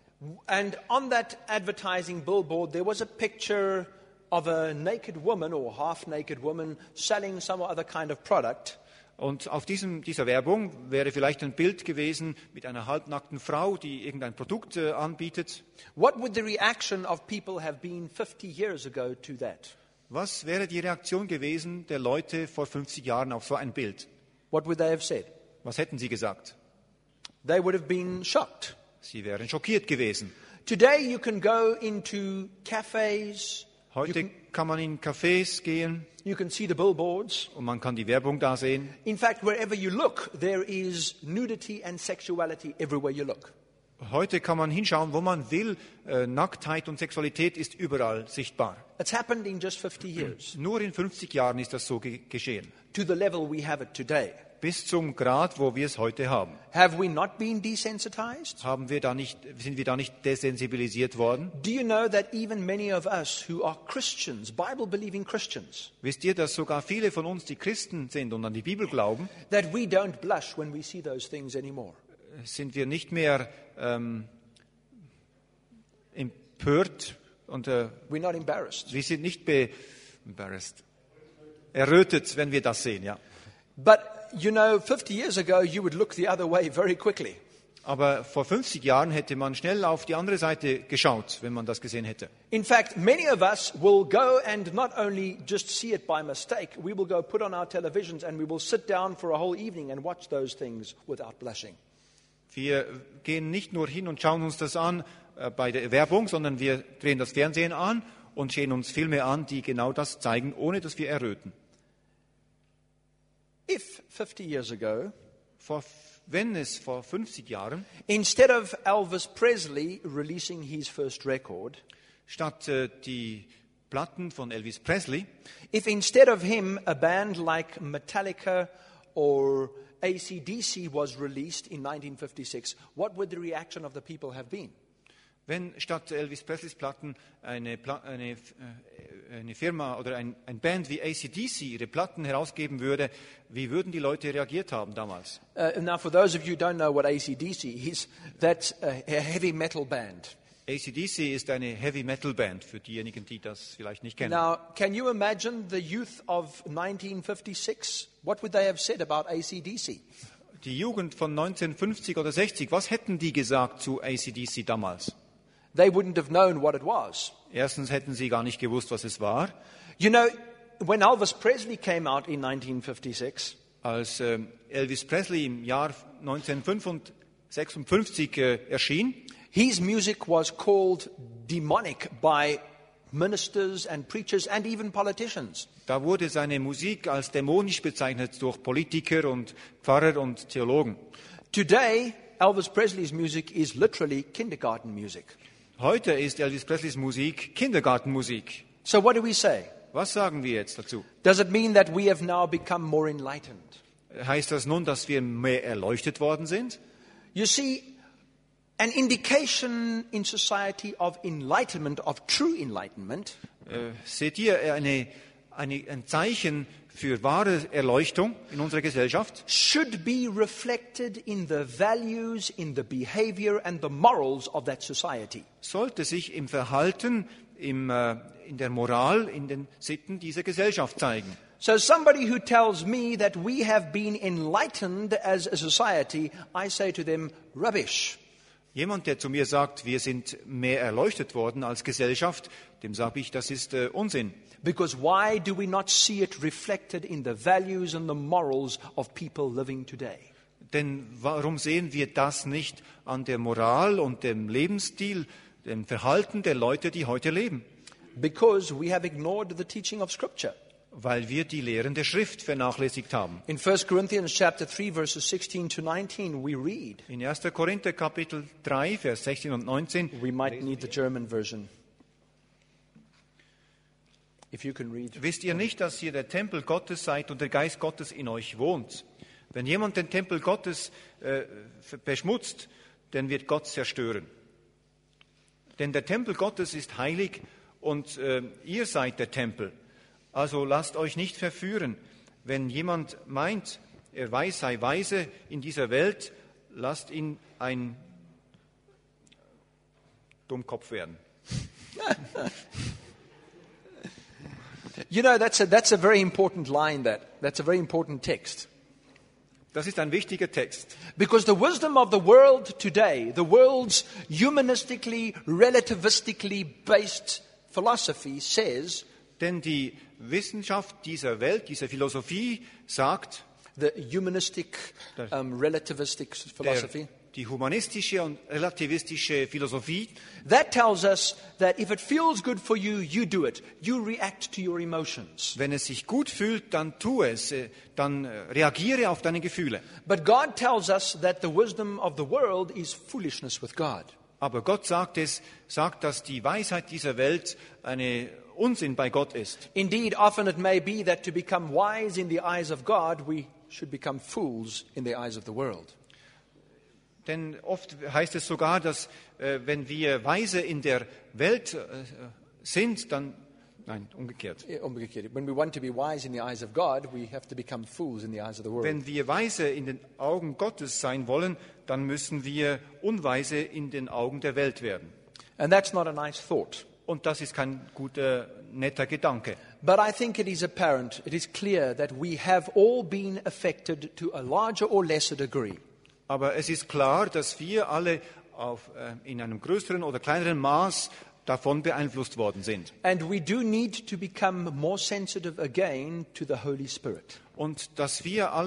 And on that advertising billboard there was a picture of a naked woman or half-naked woman selling some other kind of product. und auf diesem, dieser Werbung wäre vielleicht ein Bild gewesen mit einer halbnackten Frau, die irgendein Produkt äh, anbietet. What would the reaction of people have been fifty years ago to that? Was wäre die Reaktion gewesen der Leute vor fünfzig Jahren auf so ein Bild? What would they have said? Was hätten sie gesagt? They would have been shocked. Sie wären schockiert gewesen. Today you can go into cafes, Heute kann man in Cafés gehen you can see the billboards. und man kann die Werbung da sehen. In fact, wherever you look, there is nudity and sexuality everywhere you look. Heute kann man hinschauen, wo man will. Äh, Nacktheit und Sexualität ist überall sichtbar. It's happened in just fifty years, Nur in fünfzig Jahren ist das so ge geschehen. to the level we have it today. Bis zum Grad, wo wir es heute haben. Have we not been desensitized? Haben wir da nicht, sind wir da nicht desensibilisiert worden? Do you know that even many of us who are Christians, Bible-believing Christians, Wisst ihr, dass sogar viele von uns, die Christen sind und an die Bibel glauben, that we don't blush when we see those things anymore? sind wir nicht mehr ähm, empört und äh, We're not embarrassed. wir sind nicht be embarrassed, errötet, wenn wir das sehen, ja. But, you know, fifty years ago, you would look the other way very quickly. Aber vor fünfzig Jahren hätte man schnell auf die andere Seite geschaut, wenn man das gesehen hätte. In fact, many of us will go and not only just see it by mistake, we will go put on our televisions and we will sit down for a whole evening and watch those things without blushing. Wir gehen nicht nur hin und schauen uns das an äh, bei der Werbung, sondern wir drehen das Fernsehen an und sehen uns Filme an, die genau das zeigen, ohne dass wir erröten. If fifty years ago, Vor, wenn es vor fünfzig Jahren instead of Elvis Presley releasing his first record, statt äh, die Platten von Elvis Presley, if instead of him a band like Metallica or A C D C was released in nineteen fifty-six, what would the reaction of the people have been? wenn statt Elvis Presleys Platten eine, Pla eine, äh, eine Firma oder ein, ein Band wie A C D C ihre Platten herausgeben würde, wie würden die Leute reagiert haben damals? Uh, now, for those of you who don't know what A C D C is, that's a, a heavy metal band. A C D C ist eine Heavy Metal Band, für diejenigen, die das vielleicht nicht kennen. Now, can you imagine the youth of nineteen fifty-six? What would they have said about A C D C? Die Jugend von neunzehnhundertfünfzig oder sechzig, was hätten die gesagt zu A C D C damals? They wouldn't have known what it was. Erstens hätten sie gar nicht gewusst, was es war. You know, when Elvis Presley came out in nineteen fifty-six, Als äh, Elvis Presley im Jahr neunzehnhundertsechsundfünfzig äh, erschien, his music was called demonic by ministers and preachers and even politicians. da wurde seine Musik als dämonisch bezeichnet durch Politiker und Pfarrer und Theologen. Today, Elvis Presley's music is literally kindergarten music. Heute ist Elvis Presleys Musik Kindergartenmusik. So what do we say? Was sagen wir jetzt dazu? Does it mean that we have now become more enlightened? Heißt das nun, dass wir mehr erleuchtet worden sind? You see, an indication in society of enlightenment, of true enlightenment, Äh, seht ihr eine, eine, ein Zeichen für wahre Erleuchtung in unserer Gesellschaft? should be reflected in the values, in the behavior and the morals of that society. Sollte sich im Verhalten, im, äh, in der Moral, in den Sitten dieser Gesellschaft zeigen. So somebody who tells me that we have been enlightened as a society, I say to them, rubbish. Jemand, der zu mir sagt, wir sind mehr erleuchtet worden als Gesellschaft, dem sage ich, das ist äh, Unsinn. Because why do we not see it reflected in the values and the morals of people living today? Denn warum sehen wir das nicht an der Moral und dem Lebensstil, dem Verhalten der Leute, die heute leben? Because we have ignored the teaching of Scripture. Weil wir die Lehren der Schrift vernachlässigt haben. In First Corinthians chapter three, verses sixteen to nineteen, we read. In erster Korinther Kapitel drei, Vers sechzehn und neunzehn. We might need the German version. If you can read. Wisst ihr nicht, dass ihr der Tempel Gottes seid und der Geist Gottes in euch wohnt? Wenn jemand den Tempel Gottes äh, beschmutzt, dann wird Gott zerstören. Denn der Tempel Gottes ist heilig und äh, ihr seid der Tempel. Also lasst euch nicht verführen. Wenn jemand meint, er weiß, sei weise in dieser Welt, lasst ihn ein Dummkopf werden. You know, that's a, that's a very important line, that. That's a very important text. Das ist ein wichtiger Text. Because the wisdom of the world today, the world's humanistically, relativistically based philosophy says, Denn die Wissenschaft dieser Welt, dieser Philosophie sagt, the humanistic, um, relativistic philosophy, der, die humanistische und relativistische Philosophie, that tells us that if it feels good for you, you do it. You react to your emotions. wenn es sich gut fühlt, dann tu es, äh, dann äh, reagiere auf deine Gefühle. But God tells us that the wisdom of the world is foolishness with God. Aber Gott sagt es, sagt, dass die Weisheit dieser Welt eine Unsinn bei Gott ist. Indeed, often it may be that to become wise in the eyes of God, we should become fools in the eyes of the world. Denn oft heißt es sogar, dass äh, wenn wir weise in der Welt äh, sind, dann, nein, umgekehrt. Yeah, umgekehrt. When we want to be wise in the eyes of God, we have to become fools in the eyes of the world. Wenn wir weise in den Augen Gottes sein wollen, dann müssen wir unweise in den Augen der Welt werden. And that's not a nice thought. Und das ist kein guter, netter Gedanke. But I think it is apparent, it is clear that we have all been affected to a larger or lesser degree. Aber es ist klar, dass wir alle auf, äh, in einem größeren oder kleineren Maß davon beeinflusst worden sind. And we do need to become more sensitive again to the Holy Spirit. Und dass wir alle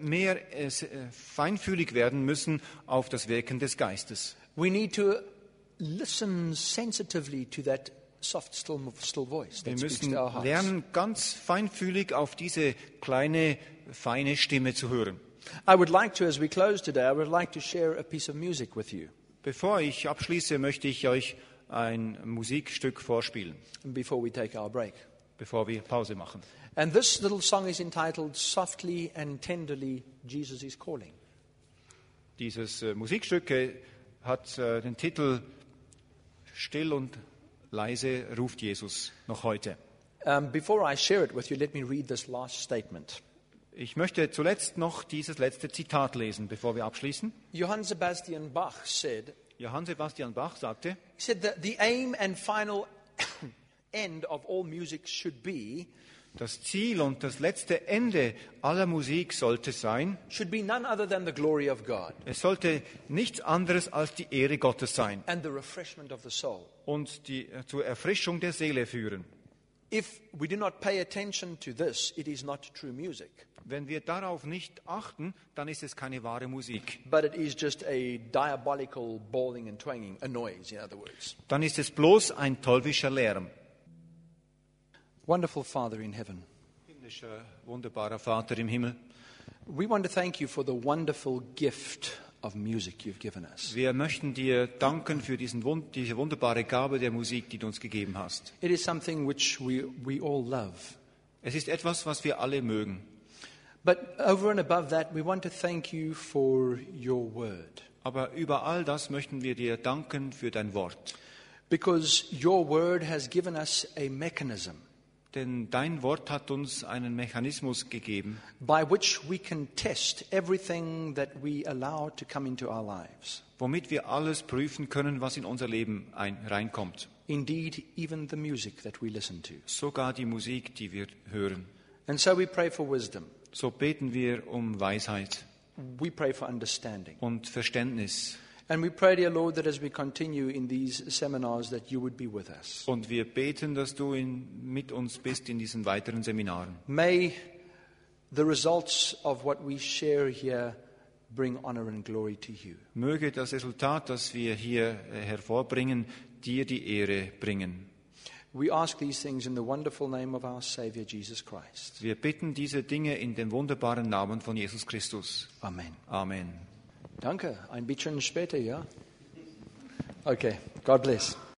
mehr äh, feinfühlig werden müssen auf das Wirken des Geistes. We need to listen sensitively to that soft, still, still voice Wir that speaks müssen to our hearts. lernen, ganz feinfühlig auf diese kleine, feine Stimme zu hören. I would like to, as we close today, I would like to share a piece of music with you Bevor ich abschließe, möchte ich euch ein Musikstück vorspielen, before we take our break. bevor wir Pause machen. And this little song is entitled Softly and Tenderly, Jesus is Calling. Dieses äh, Musikstück äh, hat äh, den Titel Still und leise ruft Jesus noch heute. Um, before I share it with you, let me read this last statement. Ich möchte zuletzt noch dieses letzte Zitat lesen, bevor wir abschließen. Johann Sebastian Bach said, Johann Sebastian Bach sagte, he said that the aim and final end of all music should be das Ziel und das letzte Ende aller Musik sollte sein, should be none other than the glory of God es sollte nichts anderes als die Ehre Gottes sein and the refreshment of the soul. und die äh, zur Erfrischung der Seele führen. If we do not pay attention to this, it is not true music, Wenn wir darauf nicht achten, dann ist es keine wahre Musik. but it is just a diabolical bawling and twanging, a noise, in other words. Dann ist es bloß ein teuflischer Lärm. Wonderful Father in heaven, Himmlischer, wunderbarer Vater im Himmel, we want to thank you for the wonderful gift of music you've given us. wir möchten dir danken für diesen, wund- diese wunderbare Gabe der Musik, die du uns gegeben hast. It is something which we, we all love. Es ist etwas, was wir alle mögen. But over and above that, we want to thank you for your word. Aber über all das möchten wir dir danken für dein Wort. Because your word has given us a mechanism Denn dein Wort hat uns einen Mechanismus gegeben, by which we can test everything that we allow to come into our lives. womit wir alles prüfen können, was in unser Leben ein, reinkommt. Indeed, even the music that we listen to. Sogar die Musik, die wir hören. And so we pray for wisdom. So beten wir um Weisheit We pray for understanding. und Verständnis. And we pray, dear Lord, that as we continue in these seminars, that you would be with us. Und wir beten, dass du in, mit uns bist in diesen weiteren Seminaren. May the results of what we share here bring honor and glory to you. Möge das Resultat, das wir hier äh, hervorbringen, dir die Ehre bringen. We ask these things in the wonderful name of our Savior, Jesus Christ. Wir bitten diese Dinge in dem wunderbaren Namen von Jesus Christus. Amen. Amen. Danke. Ein bisschen später, ja? Okay. God bless.